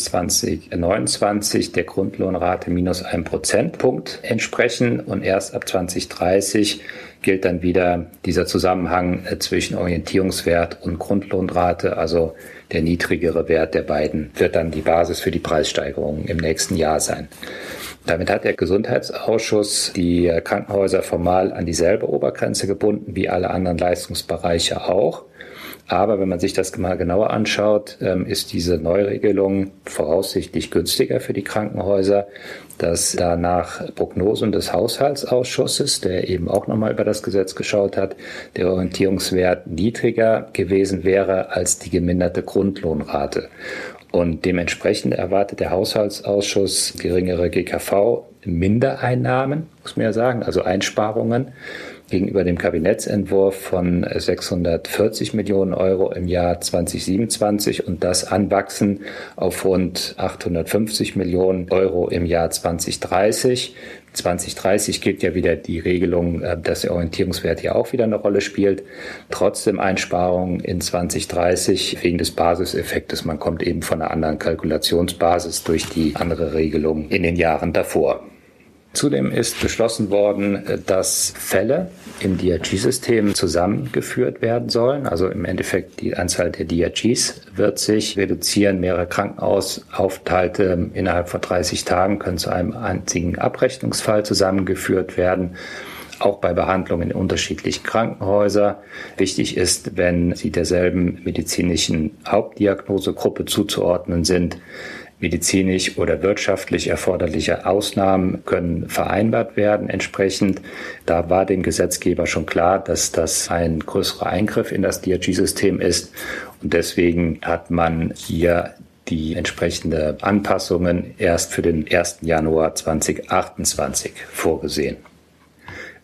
2029 der Grundlohnrate minus 1 Prozentpunkt entsprechen und erst ab 2030 gilt dann wieder dieser Zusammenhang zwischen Orientierungswert und Grundlohnrate, also der niedrigere Wert der beiden wird dann die Basis für die Preissteigerung im nächsten Jahr sein. Damit hat der Gesundheitsausschuss die Krankenhäuser formal an dieselbe Obergrenze gebunden wie alle anderen Leistungsbereiche auch. Aber wenn man sich das mal genauer anschaut, ist diese Neuregelung voraussichtlich günstiger für die Krankenhäuser, dass da nach Prognosen des Haushaltsausschusses, der eben auch nochmal über das Gesetz geschaut hat, der Orientierungswert niedriger gewesen wäre als die geminderte Grundlohnrate. Und dementsprechend erwartet der Haushaltsausschuss geringere GKV-Mindereinnahmen, muss man ja sagen, also Einsparungen gegenüber dem Kabinettsentwurf von 640 Millionen Euro im Jahr 2027 und das anwachsen auf rund 850 Millionen Euro im Jahr 2030. 2030 gilt ja wieder die Regelung, dass der Orientierungswert hier auch wieder eine Rolle spielt. Trotzdem Einsparungen in 2030 wegen des Basiseffektes. Man kommt eben von einer anderen Kalkulationsbasis durch die andere Regelung in den Jahren davor. Zudem ist beschlossen worden, dass Fälle im DRG-System zusammengeführt werden sollen. Also im Endeffekt die Anzahl der DRGs wird sich reduzieren. Mehrere Krankenhausaufenthalte innerhalb von 30 Tagen können zu einem einzigen Abrechnungsfall zusammengeführt werden. Auch bei Behandlungen in unterschiedlichen Krankenhäusern. Wichtig ist, wenn sie derselben medizinischen Hauptdiagnosegruppe zuzuordnen sind, medizinisch oder wirtschaftlich erforderliche Ausnahmen können vereinbart werden entsprechend. Da war dem Gesetzgeber schon klar, dass das ein größerer Eingriff in das DRG-System ist. Und deswegen hat man hier die entsprechende Anpassungen erst für den 1. Januar 2028 vorgesehen.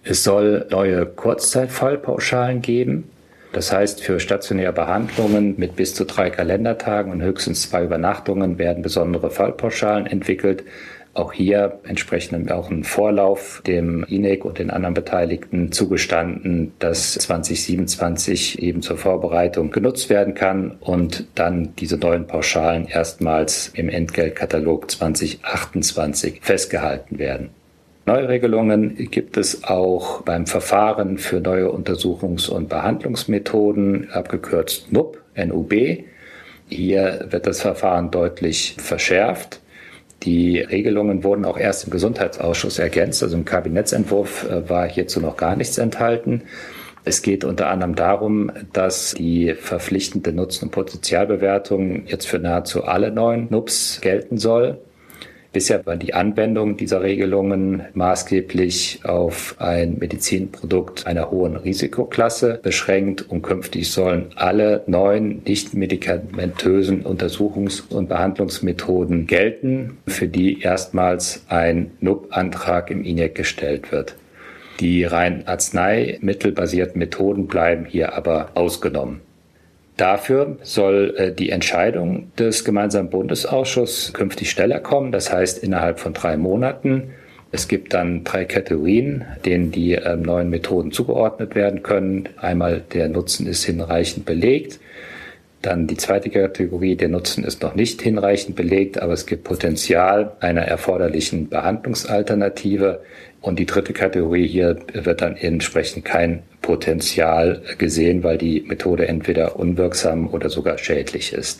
Es soll neue Kurzzeitfallpauschalen geben. Das heißt, für stationäre Behandlungen mit bis zu 3 Kalendertagen und höchstens 2 Übernachtungen werden besondere Fallpauschalen entwickelt. Auch hier entsprechend auch ein Vorlauf dem InEK und den anderen Beteiligten zugestanden, dass 2027 eben zur Vorbereitung genutzt werden kann und dann diese neuen Pauschalen erstmals im Entgeltkatalog 2028 festgehalten werden. Neuregelungen gibt es auch beim Verfahren für neue Untersuchungs- und Behandlungsmethoden, abgekürzt NUB, NUB. Hier wird das Verfahren deutlich verschärft. Die Regelungen wurden auch erst im Gesundheitsausschuss ergänzt, also im Kabinettsentwurf war hierzu noch gar nichts enthalten. Es geht unter anderem darum, dass die verpflichtende Nutzen- und Potenzialbewertung jetzt für nahezu alle neuen NUBs gelten soll. Bisher war die Anwendung dieser Regelungen maßgeblich auf ein Medizinprodukt einer hohen Risikoklasse beschränkt und künftig sollen alle neuen nicht-medikamentösen Untersuchungs- und Behandlungsmethoden gelten, für die erstmals ein NUB-Antrag im InEK gestellt wird. Die rein arzneimittelbasierten Methoden bleiben hier aber ausgenommen. Dafür soll die Entscheidung des gemeinsamen Bundesausschusses künftig schneller kommen, das heißt innerhalb von 3 Monaten. Es gibt dann 3 Kategorien, denen die neuen Methoden zugeordnet werden können. Einmal der Nutzen ist hinreichend belegt. Dann die zweite Kategorie, der Nutzen ist noch nicht hinreichend belegt, aber es gibt Potenzial einer erforderlichen Behandlungsalternative. Und die dritte Kategorie, hier wird dann entsprechend kein Potenzial gesehen, weil die Methode entweder unwirksam oder sogar schädlich ist.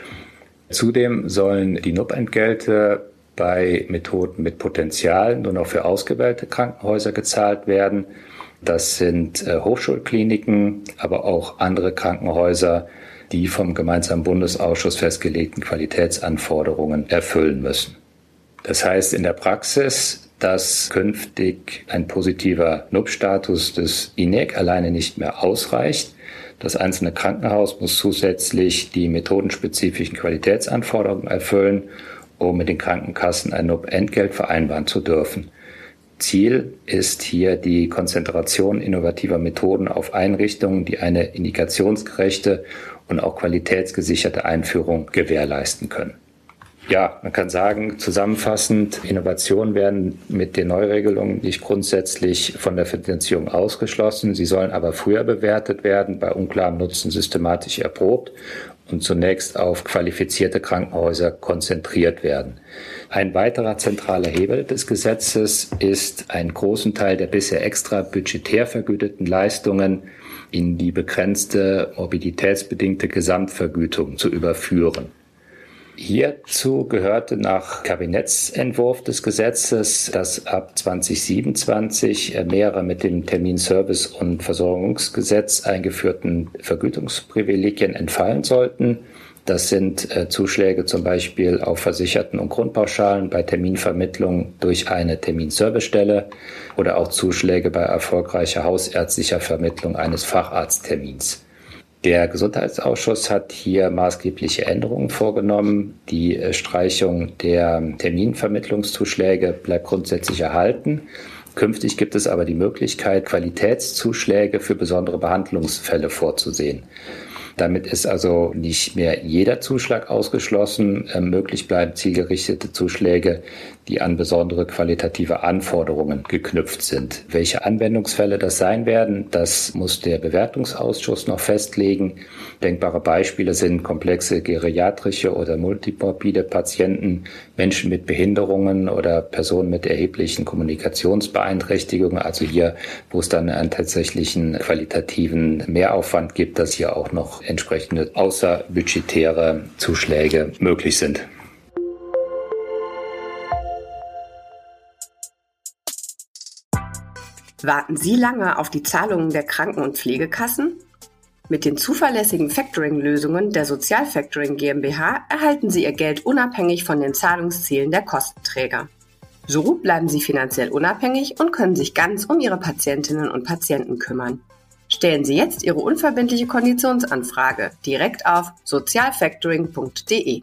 Zudem sollen die NUB-Entgelte bei Methoden mit Potenzial nur noch für ausgewählte Krankenhäuser gezahlt werden. Das sind Hochschulkliniken, aber auch andere Krankenhäuser, die vom gemeinsamen Bundesausschuss festgelegten Qualitätsanforderungen erfüllen müssen. Das heißt in der Praxis, dass künftig ein positiver NUB-Status des InEK alleine nicht mehr ausreicht. Das einzelne Krankenhaus muss zusätzlich die methodenspezifischen Qualitätsanforderungen erfüllen, um mit den Krankenkassen ein NUB-Entgelt vereinbaren zu dürfen. Ziel ist hier die Konzentration innovativer Methoden auf Einrichtungen, die eine indikationsgerechte und auch qualitätsgesicherte Einführung gewährleisten können. Ja, man kann sagen, zusammenfassend, Innovationen werden mit den Neuregelungen nicht grundsätzlich von der Finanzierung ausgeschlossen. Sie sollen aber früher bewertet werden, bei unklarem Nutzen systematisch erprobt und zunächst auf qualifizierte Krankenhäuser konzentriert werden. Ein weiterer zentraler Hebel des Gesetzes ist, einen großen Teil der bisher extra budgetär vergüteten Leistungen in die begrenzte morbiditätsbedingte Gesamtvergütung zu überführen. Hierzu gehörte nach Kabinettsentwurf des Gesetzes, dass ab 2027 mehrere mit dem Terminservice- und Versorgungsgesetz eingeführten Vergütungsprivilegien entfallen sollten. Das sind Zuschläge zum Beispiel auf Versicherten- und Grundpauschalen bei Terminvermittlung durch eine Terminservicestelle oder auch Zuschläge bei erfolgreicher hausärztlicher Vermittlung eines Facharzttermins. Der Gesundheitsausschuss hat hier maßgebliche Änderungen vorgenommen. Die Streichung der Terminvermittlungszuschläge bleibt grundsätzlich erhalten. Künftig gibt es aber die Möglichkeit, Qualitätszuschläge für besondere Behandlungsfälle vorzusehen. Damit ist also nicht mehr jeder Zuschlag ausgeschlossen. Möglich bleiben zielgerichtete Zuschläge, die an besondere qualitative Anforderungen geknüpft sind. Welche Anwendungsfälle das sein werden, das muss der Bewertungsausschuss noch festlegen. Denkbare Beispiele sind komplexe geriatrische oder multimorbide Patienten, Menschen mit Behinderungen oder Personen mit erheblichen Kommunikationsbeeinträchtigungen. Also hier, wo es dann einen tatsächlichen qualitativen Mehraufwand gibt, dass hier auch noch entsprechende außerbudgetäre Zuschläge möglich sind. Warten Sie lange auf die Zahlungen der Kranken- und Pflegekassen? Mit den zuverlässigen Factoring-Lösungen der Sozialfactoring GmbH erhalten Sie Ihr Geld unabhängig von den Zahlungszielen der Kostenträger. So bleiben Sie finanziell unabhängig und können sich ganz um Ihre Patientinnen und Patienten kümmern. Stellen Sie jetzt Ihre unverbindliche Konditionsanfrage direkt auf sozialfactoring.de.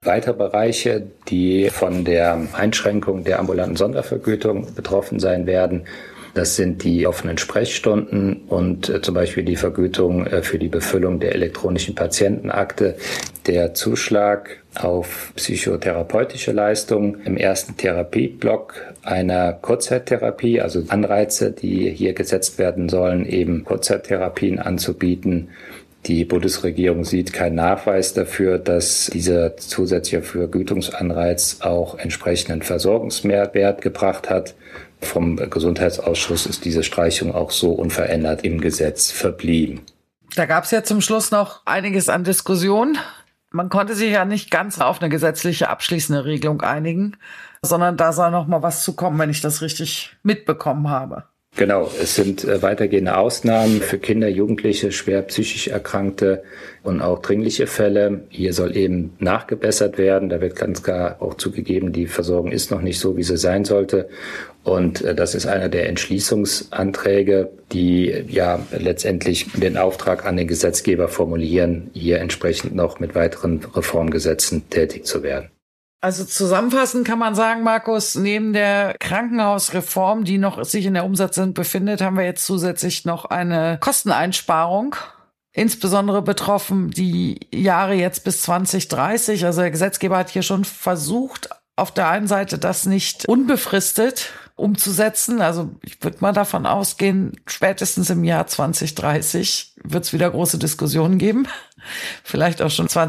weitere Bereiche, die von der Einschränkung der ambulanten Sondervergütung betroffen sein werden. Das sind die offenen Sprechstunden und zum Beispiel die Vergütung für die Befüllung der elektronischen Patientenakte, der Zuschlag auf psychotherapeutische Leistungen im ersten Therapieblock einer Kurzzeittherapie, also Anreize, die hier gesetzt werden sollen, eben Kurzzeittherapien anzubieten. Die Bundesregierung sieht keinen Nachweis dafür, dass dieser zusätzliche Vergütungsanreiz auch entsprechenden Versorgungsmehrwert gebracht hat. Vom Gesundheitsausschuss ist diese Streichung auch so unverändert im Gesetz verblieben. Da gab es ja zum Schluss noch einiges an Diskussion. Man konnte sich ja nicht ganz auf eine gesetzliche abschließende Regelung einigen, sondern da soll noch mal was zu kommen, wenn ich das richtig mitbekommen habe. Genau, es sind weitergehende Ausnahmen für Kinder, Jugendliche, schwer psychisch Erkrankte und auch dringliche Fälle. Hier soll eben nachgebessert werden. Da wird ganz klar auch zugegeben, die Versorgung ist noch nicht so, wie sie sein sollte. Und das ist einer der Entschließungsanträge, die ja letztendlich den Auftrag an den Gesetzgeber formulieren, hier entsprechend noch mit weiteren Reformgesetzen tätig zu werden. Also zusammenfassend kann man sagen, Markus, neben der Krankenhausreform, die noch sich in der Umsetzung befindet, haben wir jetzt zusätzlich noch eine Kosteneinsparung, insbesondere betroffen die Jahre jetzt bis 2030. Also der Gesetzgeber hat hier schon versucht, auf der einen Seite das nicht unbefristet umzusetzen. Also ich würde mal davon ausgehen, spätestens im Jahr 2030 wird es wieder große Diskussionen geben, vielleicht auch schon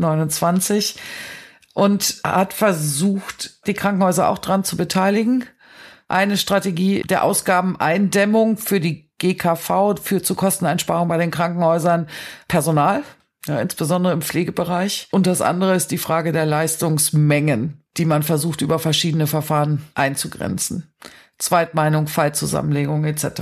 2029. Und hat versucht, die Krankenhäuser auch dran zu beteiligen. Eine Strategie der Ausgabeneindämmung für die GKV führt zu Kosteneinsparungen bei den Krankenhäusern Personal, ja, insbesondere im Pflegebereich. Und das andere ist die Frage der Leistungsmengen, die man versucht, über verschiedene Verfahren einzugrenzen. Zweitmeinung, Fallzusammenlegung etc.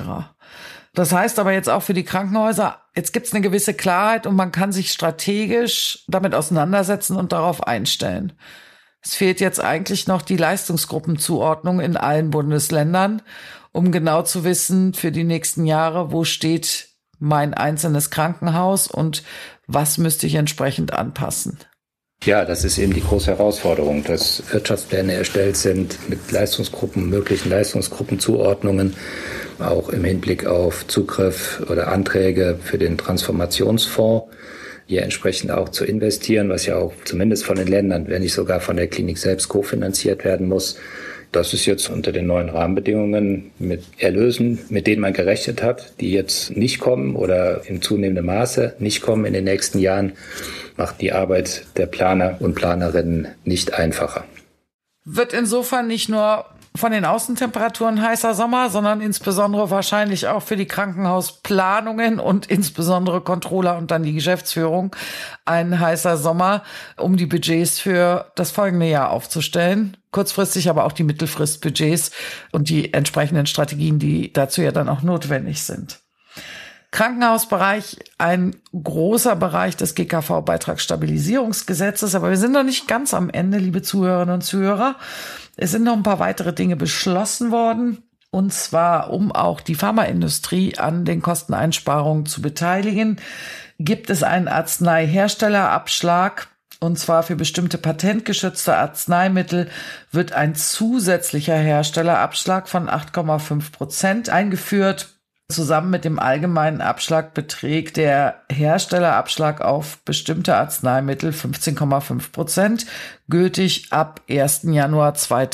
Das heißt aber jetzt auch für die Krankenhäuser, jetzt gibt es eine gewisse Klarheit und man kann sich strategisch damit auseinandersetzen und darauf einstellen. Es fehlt jetzt eigentlich noch die Leistungsgruppenzuordnung in allen Bundesländern, um genau zu wissen für die nächsten Jahre, wo steht mein einzelnes Krankenhaus und was müsste ich entsprechend anpassen. Ja, das ist eben die große Herausforderung, dass Wirtschaftspläne erstellt sind mit Leistungsgruppen, möglichen Leistungsgruppenzuordnungen, auch im Hinblick auf Zugriff oder Anträge für den Transformationsfonds, hier entsprechend auch zu investieren, was ja auch zumindest von den Ländern, wenn nicht sogar von der Klinik selbst kofinanziert werden muss. Das ist jetzt unter den neuen Rahmenbedingungen mit Erlösen, mit denen man gerechnet hat, die jetzt nicht kommen oder in zunehmendem Maße nicht kommen in den nächsten Jahren, macht die Arbeit der Planer und Planerinnen nicht einfacher. Wird insofern nicht nur von den Außentemperaturen heißer Sommer, sondern insbesondere wahrscheinlich auch für die Krankenhausplanungen und insbesondere Controller und dann die Geschäftsführung ein heißer Sommer, um die Budgets für das folgende Jahr aufzustellen. Kurzfristig aber auch die Mittelfristbudgets und die entsprechenden Strategien, die dazu ja dann auch notwendig sind. Krankenhausbereich, ein großer Bereich des GKV-Beitragsstabilisierungsgesetzes, aber wir sind noch nicht ganz am Ende, liebe Zuhörerinnen und Zuhörer. Es sind noch ein paar weitere Dinge beschlossen worden, und zwar, um auch die Pharmaindustrie an den Kosteneinsparungen zu beteiligen, gibt es einen Arzneiherstellerabschlag. Und zwar für bestimmte patentgeschützte Arzneimittel wird ein zusätzlicher Herstellerabschlag von 8,5% eingeführt. Zusammen mit dem allgemeinen Abschlag beträgt der Herstellerabschlag auf bestimmte Arzneimittel 15,5%, gültig ab 1. Januar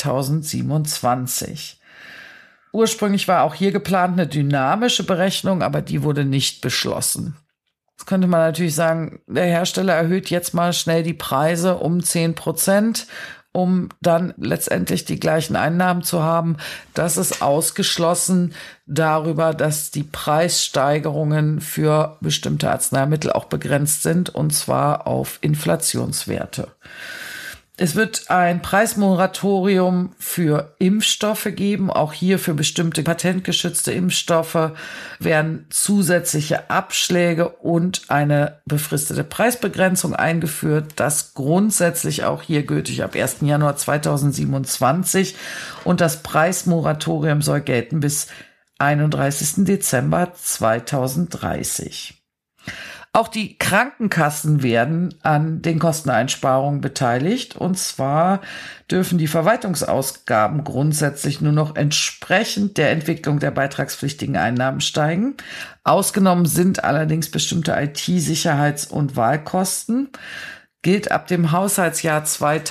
2027. Ursprünglich war auch hier geplant eine dynamische Berechnung, aber die wurde nicht beschlossen. Jetzt könnte man natürlich sagen, der Hersteller erhöht jetzt mal schnell die Preise um 10%, um dann letztendlich die gleichen Einnahmen zu haben. Das ist ausgeschlossen darüber, dass die Preissteigerungen für bestimmte Arzneimittel auch begrenzt sind, und zwar auf Inflationswerte. Es wird ein Preismoratorium für Impfstoffe geben. Auch hier für bestimmte patentgeschützte Impfstoffe werden zusätzliche Abschläge und eine befristete Preisbegrenzung eingeführt. Das grundsätzlich auch hier gültig ab 1. Januar 2027. Und das Preismoratorium soll gelten bis 31. Dezember 2030. Auch die Krankenkassen werden an den Kosteneinsparungen beteiligt. Und zwar dürfen die Verwaltungsausgaben grundsätzlich nur noch entsprechend der Entwicklung der beitragspflichtigen Einnahmen steigen. Ausgenommen sind allerdings bestimmte IT-Sicherheits- und Wahlkosten. Gilt ab dem Haushaltsjahr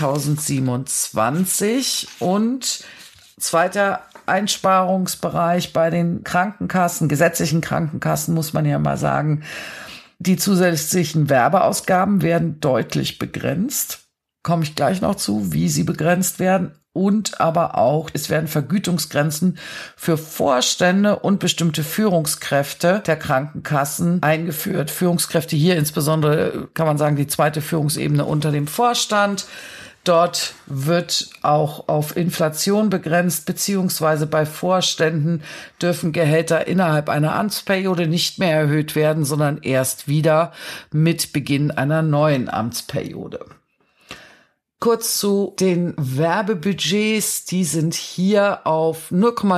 2027. Und zweiter Einsparungsbereich bei den Krankenkassen, gesetzlichen Krankenkassen, muss man ja mal sagen, die zusätzlichen Werbeausgaben werden deutlich begrenzt. Komme ich gleich noch zu, wie sie begrenzt werden. Und aber auch, es werden Vergütungsgrenzen für Vorstände und bestimmte Führungskräfte der Krankenkassen eingeführt. Führungskräfte hier insbesondere, kann man sagen, die zweite Führungsebene unter dem Vorstand. Dort wird auch auf Inflation begrenzt, beziehungsweise bei Vorständen dürfen Gehälter innerhalb einer Amtsperiode nicht mehr erhöht werden, sondern erst wieder mit Beginn einer neuen Amtsperiode. Kurz zu den Werbebudgets. Die sind hier auf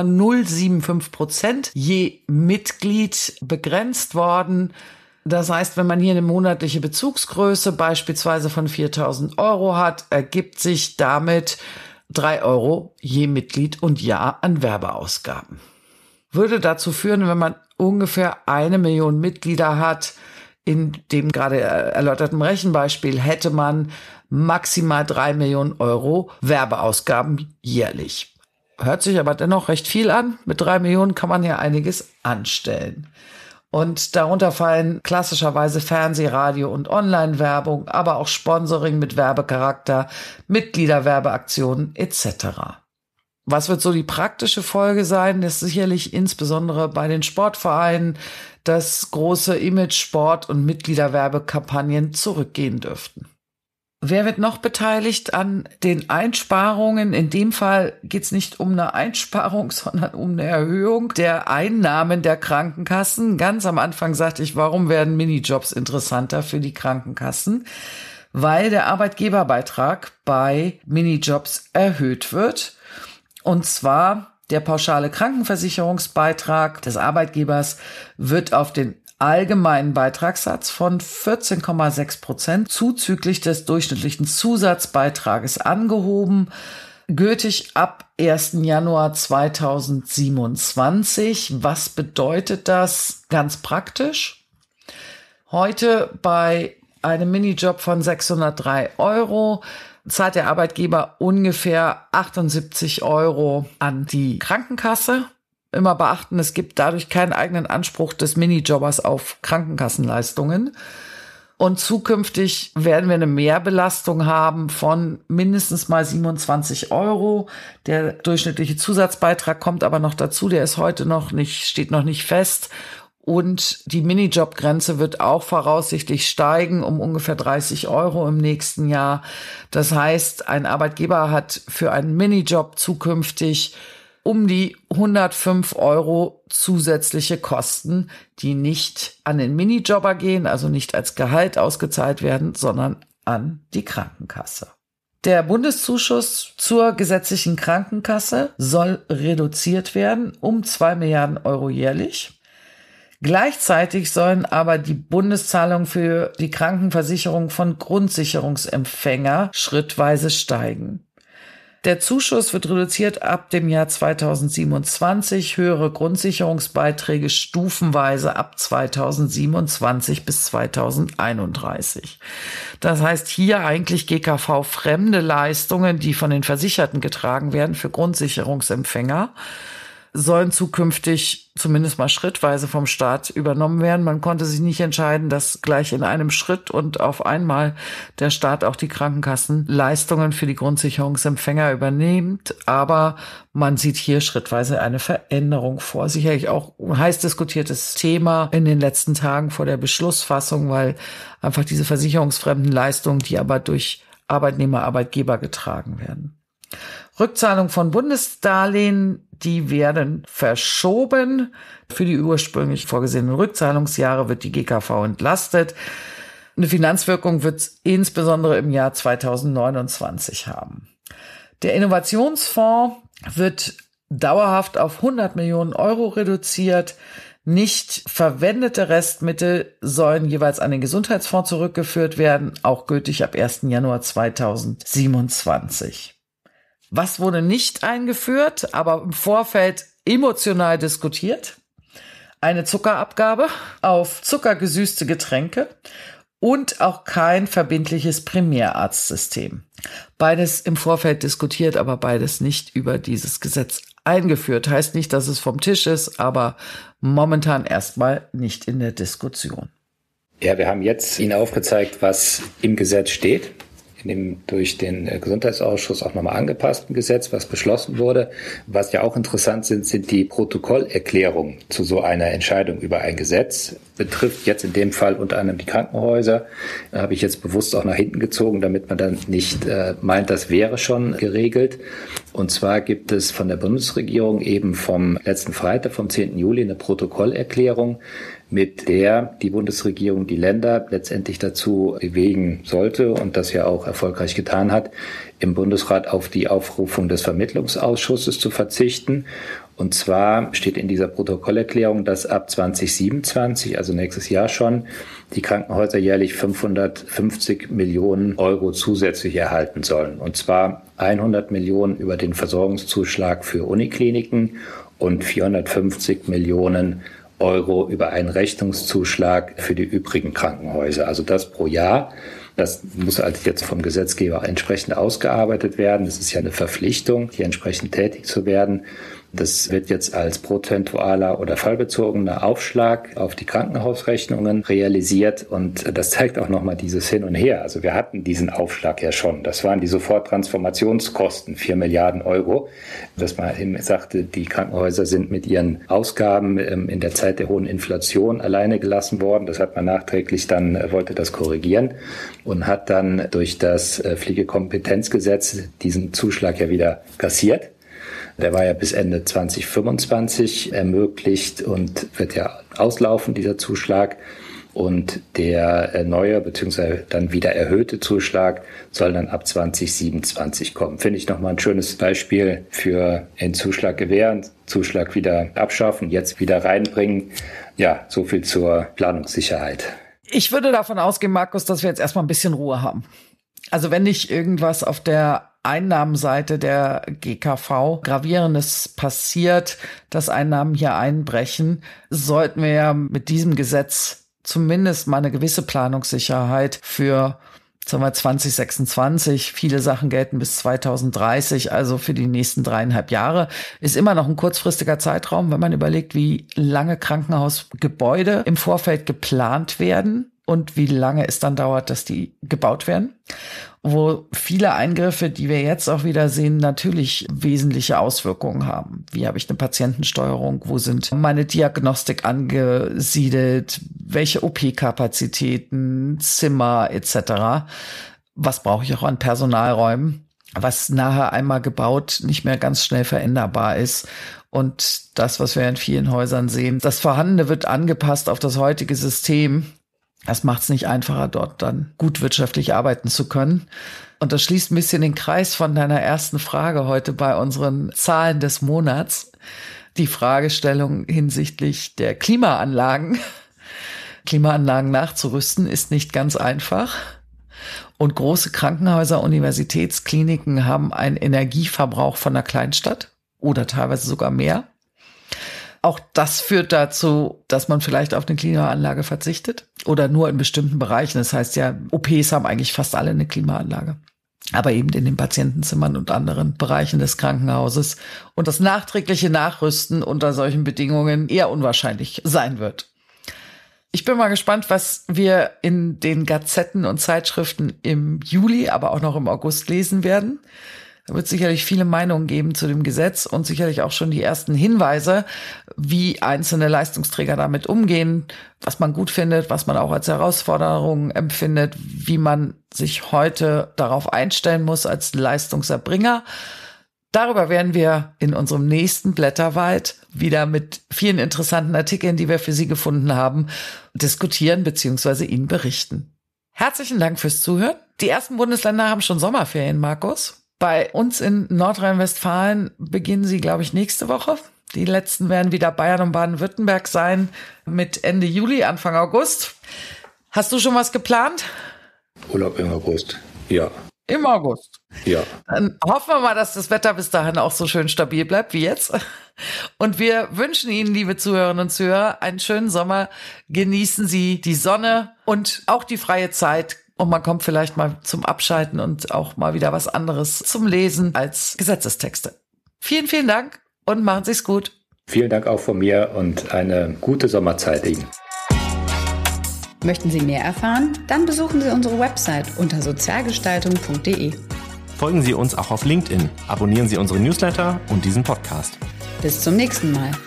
0,075% je Mitglied begrenzt worden. Das heißt, wenn man hier eine monatliche Bezugsgröße beispielsweise von 4.000 € hat, ergibt sich damit 3 € je Mitglied und Jahr an Werbeausgaben. Würde dazu führen, wenn man ungefähr 1 Million Mitglieder hat, in dem gerade erläuterten Rechenbeispiel hätte man maximal 3 Millionen € Werbeausgaben jährlich. Hört sich aber dennoch recht viel an. Mit 3 Millionen kann man ja einiges anstellen. Und darunter fallen klassischerweise Fernseh-, Radio- und Online-Werbung, aber auch Sponsoring mit Werbecharakter, Mitgliederwerbeaktionen etc. Was wird so die praktische Folge sein? Das ist sicherlich insbesondere bei den Sportvereinen, dass große Image-, Sport- und Mitgliederwerbekampagnen zurückgehen dürften. Wer wird noch beteiligt an den Einsparungen? In dem Fall geht es nicht um eine Einsparung, sondern um eine Erhöhung der Einnahmen der Krankenkassen. Ganz am Anfang sagte ich, warum werden Minijobs interessanter für die Krankenkassen? Weil der Arbeitgeberbeitrag bei Minijobs erhöht wird. Und zwar der pauschale Krankenversicherungsbeitrag des Arbeitgebers wird auf den allgemeinen Beitragssatz von 14,6% zuzüglich des durchschnittlichen Zusatzbeitrages angehoben, gültig ab 1. Januar 2027. Was bedeutet das ganz praktisch? Heute bei einem Minijob von 603 € zahlt der Arbeitgeber ungefähr 78 € an die Krankenkasse. Immer beachten, es gibt dadurch keinen eigenen Anspruch des Minijobbers auf Krankenkassenleistungen. Und zukünftig werden wir eine Mehrbelastung haben von mindestens mal 27 €. Der durchschnittliche Zusatzbeitrag kommt aber noch dazu, der ist heute noch nicht, steht noch nicht fest. Und die Minijobgrenze wird auch voraussichtlich steigen um ungefähr 30 € im nächsten Jahr. Das heißt, ein Arbeitgeber hat für einen Minijob zukünftig um die 105 € zusätzliche Kosten, die nicht an den Minijobber gehen, also nicht als Gehalt ausgezahlt werden, sondern an die Krankenkasse. Der Bundeszuschuss zur gesetzlichen Krankenkasse soll reduziert werden um 2 Milliarden € jährlich. Gleichzeitig sollen aber die Bundeszahlungen für die Krankenversicherung von Grundsicherungsempfänger schrittweise steigen. Der Zuschuss wird reduziert ab dem Jahr 2027, höhere Grundsicherungsbeiträge stufenweise ab 2027 bis 2031. Das heißt hier eigentlich GKV-fremde Leistungen, die von den Versicherten getragen werden für Grundsicherungsempfänger, sollen zukünftig zumindest mal schrittweise vom Staat übernommen werden. Man konnte sich nicht entscheiden, dass gleich in einem Schritt und auf einmal der Staat auch die Krankenkassenleistungen für die Grundsicherungsempfänger übernimmt. Aber man sieht hier schrittweise eine Veränderung vor. Sicherlich auch ein heiß diskutiertes Thema in den letzten Tagen vor der Beschlussfassung, weil einfach diese versicherungsfremden Leistungen, die aber durch Arbeitnehmer, Arbeitgeber getragen werden. Rückzahlung von Bundesdarlehen, die werden verschoben. Für die ursprünglich vorgesehenen Rückzahlungsjahre wird die GKV entlastet. Eine Finanzwirkung wird es insbesondere im Jahr 2029 haben. Der Innovationsfonds wird dauerhaft auf 100 Millionen € reduziert. Nicht verwendete Restmittel sollen jeweils an den Gesundheitsfonds zurückgeführt werden, auch gültig ab 1. Januar 2027. Was wurde nicht eingeführt, aber im Vorfeld emotional diskutiert? Eine Zuckerabgabe auf zuckergesüßte Getränke und auch kein verbindliches Primärarztsystem. Beides im Vorfeld diskutiert, aber beides nicht über dieses Gesetz eingeführt. Heißt nicht, dass es vom Tisch ist, aber momentan erstmal nicht in der Diskussion. Ja, wir haben jetzt Ihnen aufgezeigt, was im Gesetz steht. In dem durch den Gesundheitsausschuss auch nochmal angepassten Gesetz, was beschlossen wurde. Was ja auch interessant sind die Protokollerklärungen zu so einer Entscheidung über ein Gesetz. Betrifft jetzt in dem Fall unter anderem die Krankenhäuser. Da habe ich jetzt bewusst auch nach hinten gezogen, damit man dann nicht meint, das wäre schon geregelt. Und zwar gibt es von der Bundesregierung eben vom letzten Freitag, vom 10. Juli, eine Protokollerklärung, mit der die Bundesregierung die Länder letztendlich dazu bewegen sollte und das ja auch erfolgreich getan hat, im Bundesrat auf die Aufrufung des Vermittlungsausschusses zu verzichten. Und zwar steht in dieser Protokollerklärung, dass ab 2027, also nächstes Jahr schon, die Krankenhäuser jährlich 550 Millionen Euro zusätzlich erhalten sollen. Und zwar 100 Millionen über den Versorgungszuschlag für Unikliniken und 450 Millionen Euro über einen Rechnungszuschlag für die übrigen Krankenhäuser. Also das pro Jahr. Das muss also jetzt vom Gesetzgeber entsprechend ausgearbeitet werden. Es ist ja eine Verpflichtung, hier entsprechend tätig zu werden. Das wird jetzt als prozentualer oder fallbezogener Aufschlag auf die Krankenhausrechnungen realisiert und das zeigt auch nochmal dieses Hin und Her. Also wir hatten diesen Aufschlag ja schon. Das waren die Soforttransformationskosten, 4 Milliarden Euro. Dass man eben sagte, die Krankenhäuser sind mit ihren Ausgaben in der Zeit der hohen Inflation alleine gelassen worden. Das hat man nachträglich dann, wollte das korrigieren und hat dann durch das Pflegekompetenzgesetz diesen Zuschlag ja wieder kassiert. Der war ja bis Ende 2025 ermöglicht und wird ja auslaufen, dieser Zuschlag. Und der neue bzw. dann wieder erhöhte Zuschlag soll dann ab 2027 kommen. Finde ich nochmal ein schönes Beispiel für einen Zuschlag gewähren, Zuschlag wieder abschaffen, jetzt wieder reinbringen. Ja, so viel zur Planungssicherheit. Ich würde davon ausgehen, Markus, dass wir jetzt erstmal ein bisschen Ruhe haben. Also wenn nicht irgendwas auf der Einnahmenseite der GKV Gravierendes passiert, dass Einnahmen hier einbrechen, sollten wir ja mit diesem Gesetz zumindest mal eine gewisse Planungssicherheit für 2026. Viele Sachen gelten bis 2030, also für die nächsten 3,5 Jahre. Ist immer noch ein kurzfristiger Zeitraum, wenn man überlegt, wie lange Krankenhausgebäude im Vorfeld geplant werden und wie lange es dann dauert, dass die gebaut werden. Wo viele Eingriffe, die wir jetzt auch wieder sehen, natürlich wesentliche Auswirkungen haben. Wie habe ich eine Patientensteuerung? Wo sind meine Diagnostik angesiedelt? Welche OP-Kapazitäten, Zimmer etc.? Was brauche ich auch an Personalräumen? Was nachher einmal gebaut nicht mehr ganz schnell veränderbar ist. Und das, was wir in vielen Häusern sehen, das Vorhandene wird angepasst auf das heutige System. Das macht es nicht einfacher, dort dann gut wirtschaftlich arbeiten zu können. Und das schließt ein bisschen den Kreis von deiner ersten Frage heute bei unseren Zahlen des Monats. Die Fragestellung hinsichtlich der Klimaanlagen. Klimaanlagen nachzurüsten ist nicht ganz einfach. Und große Krankenhäuser, Universitätskliniken haben einen Energieverbrauch von einer Kleinstadt oder teilweise sogar mehr. Auch das führt dazu, dass man vielleicht auf eine Klimaanlage verzichtet oder nur in bestimmten Bereichen. Das heißt ja, OPs haben eigentlich fast alle eine Klimaanlage, aber eben in den Patientenzimmern und anderen Bereichen des Krankenhauses. Und das nachträgliche Nachrüsten unter solchen Bedingungen eher unwahrscheinlich sein wird. Ich bin mal gespannt, was wir in den Gazetten und Zeitschriften im Juli, aber auch noch im August lesen werden. Da wird es sicherlich viele Meinungen geben zu dem Gesetz und sicherlich auch schon die ersten Hinweise, wie einzelne Leistungsträger damit umgehen, was man gut findet, was man auch als Herausforderung empfindet, wie man sich heute darauf einstellen muss als Leistungserbringer. Darüber werden wir in unserem nächsten Blätterwald wieder mit vielen interessanten Artikeln, die wir für Sie gefunden haben, diskutieren bzw. Ihnen berichten. Herzlichen Dank fürs Zuhören. Die ersten Bundesländer haben schon Sommerferien, Markus. Bei uns in Nordrhein-Westfalen beginnen sie, glaube ich, nächste Woche. Die letzten werden wieder Bayern und Baden-Württemberg sein mit Ende Juli, Anfang August. Hast du schon was geplant? Urlaub im August, ja. Im August? Ja. Dann hoffen wir mal, dass das Wetter bis dahin auch so schön stabil bleibt wie jetzt. Und wir wünschen Ihnen, liebe Zuhörerinnen und Zuhörer, einen schönen Sommer. Genießen Sie die Sonne und auch die freie Zeit. Und man kommt vielleicht mal zum Abschalten und auch mal wieder was anderes zum Lesen als Gesetzestexte. Vielen, vielen Dank und machen Sie es gut. Vielen Dank auch von mir und eine gute Sommerzeit Ihnen. Möchten Sie mehr erfahren? Dann besuchen Sie unsere Website unter sozialgestaltung.de. Folgen Sie uns auch auf LinkedIn, abonnieren Sie unsere Newsletter und diesen Podcast. Bis zum nächsten Mal.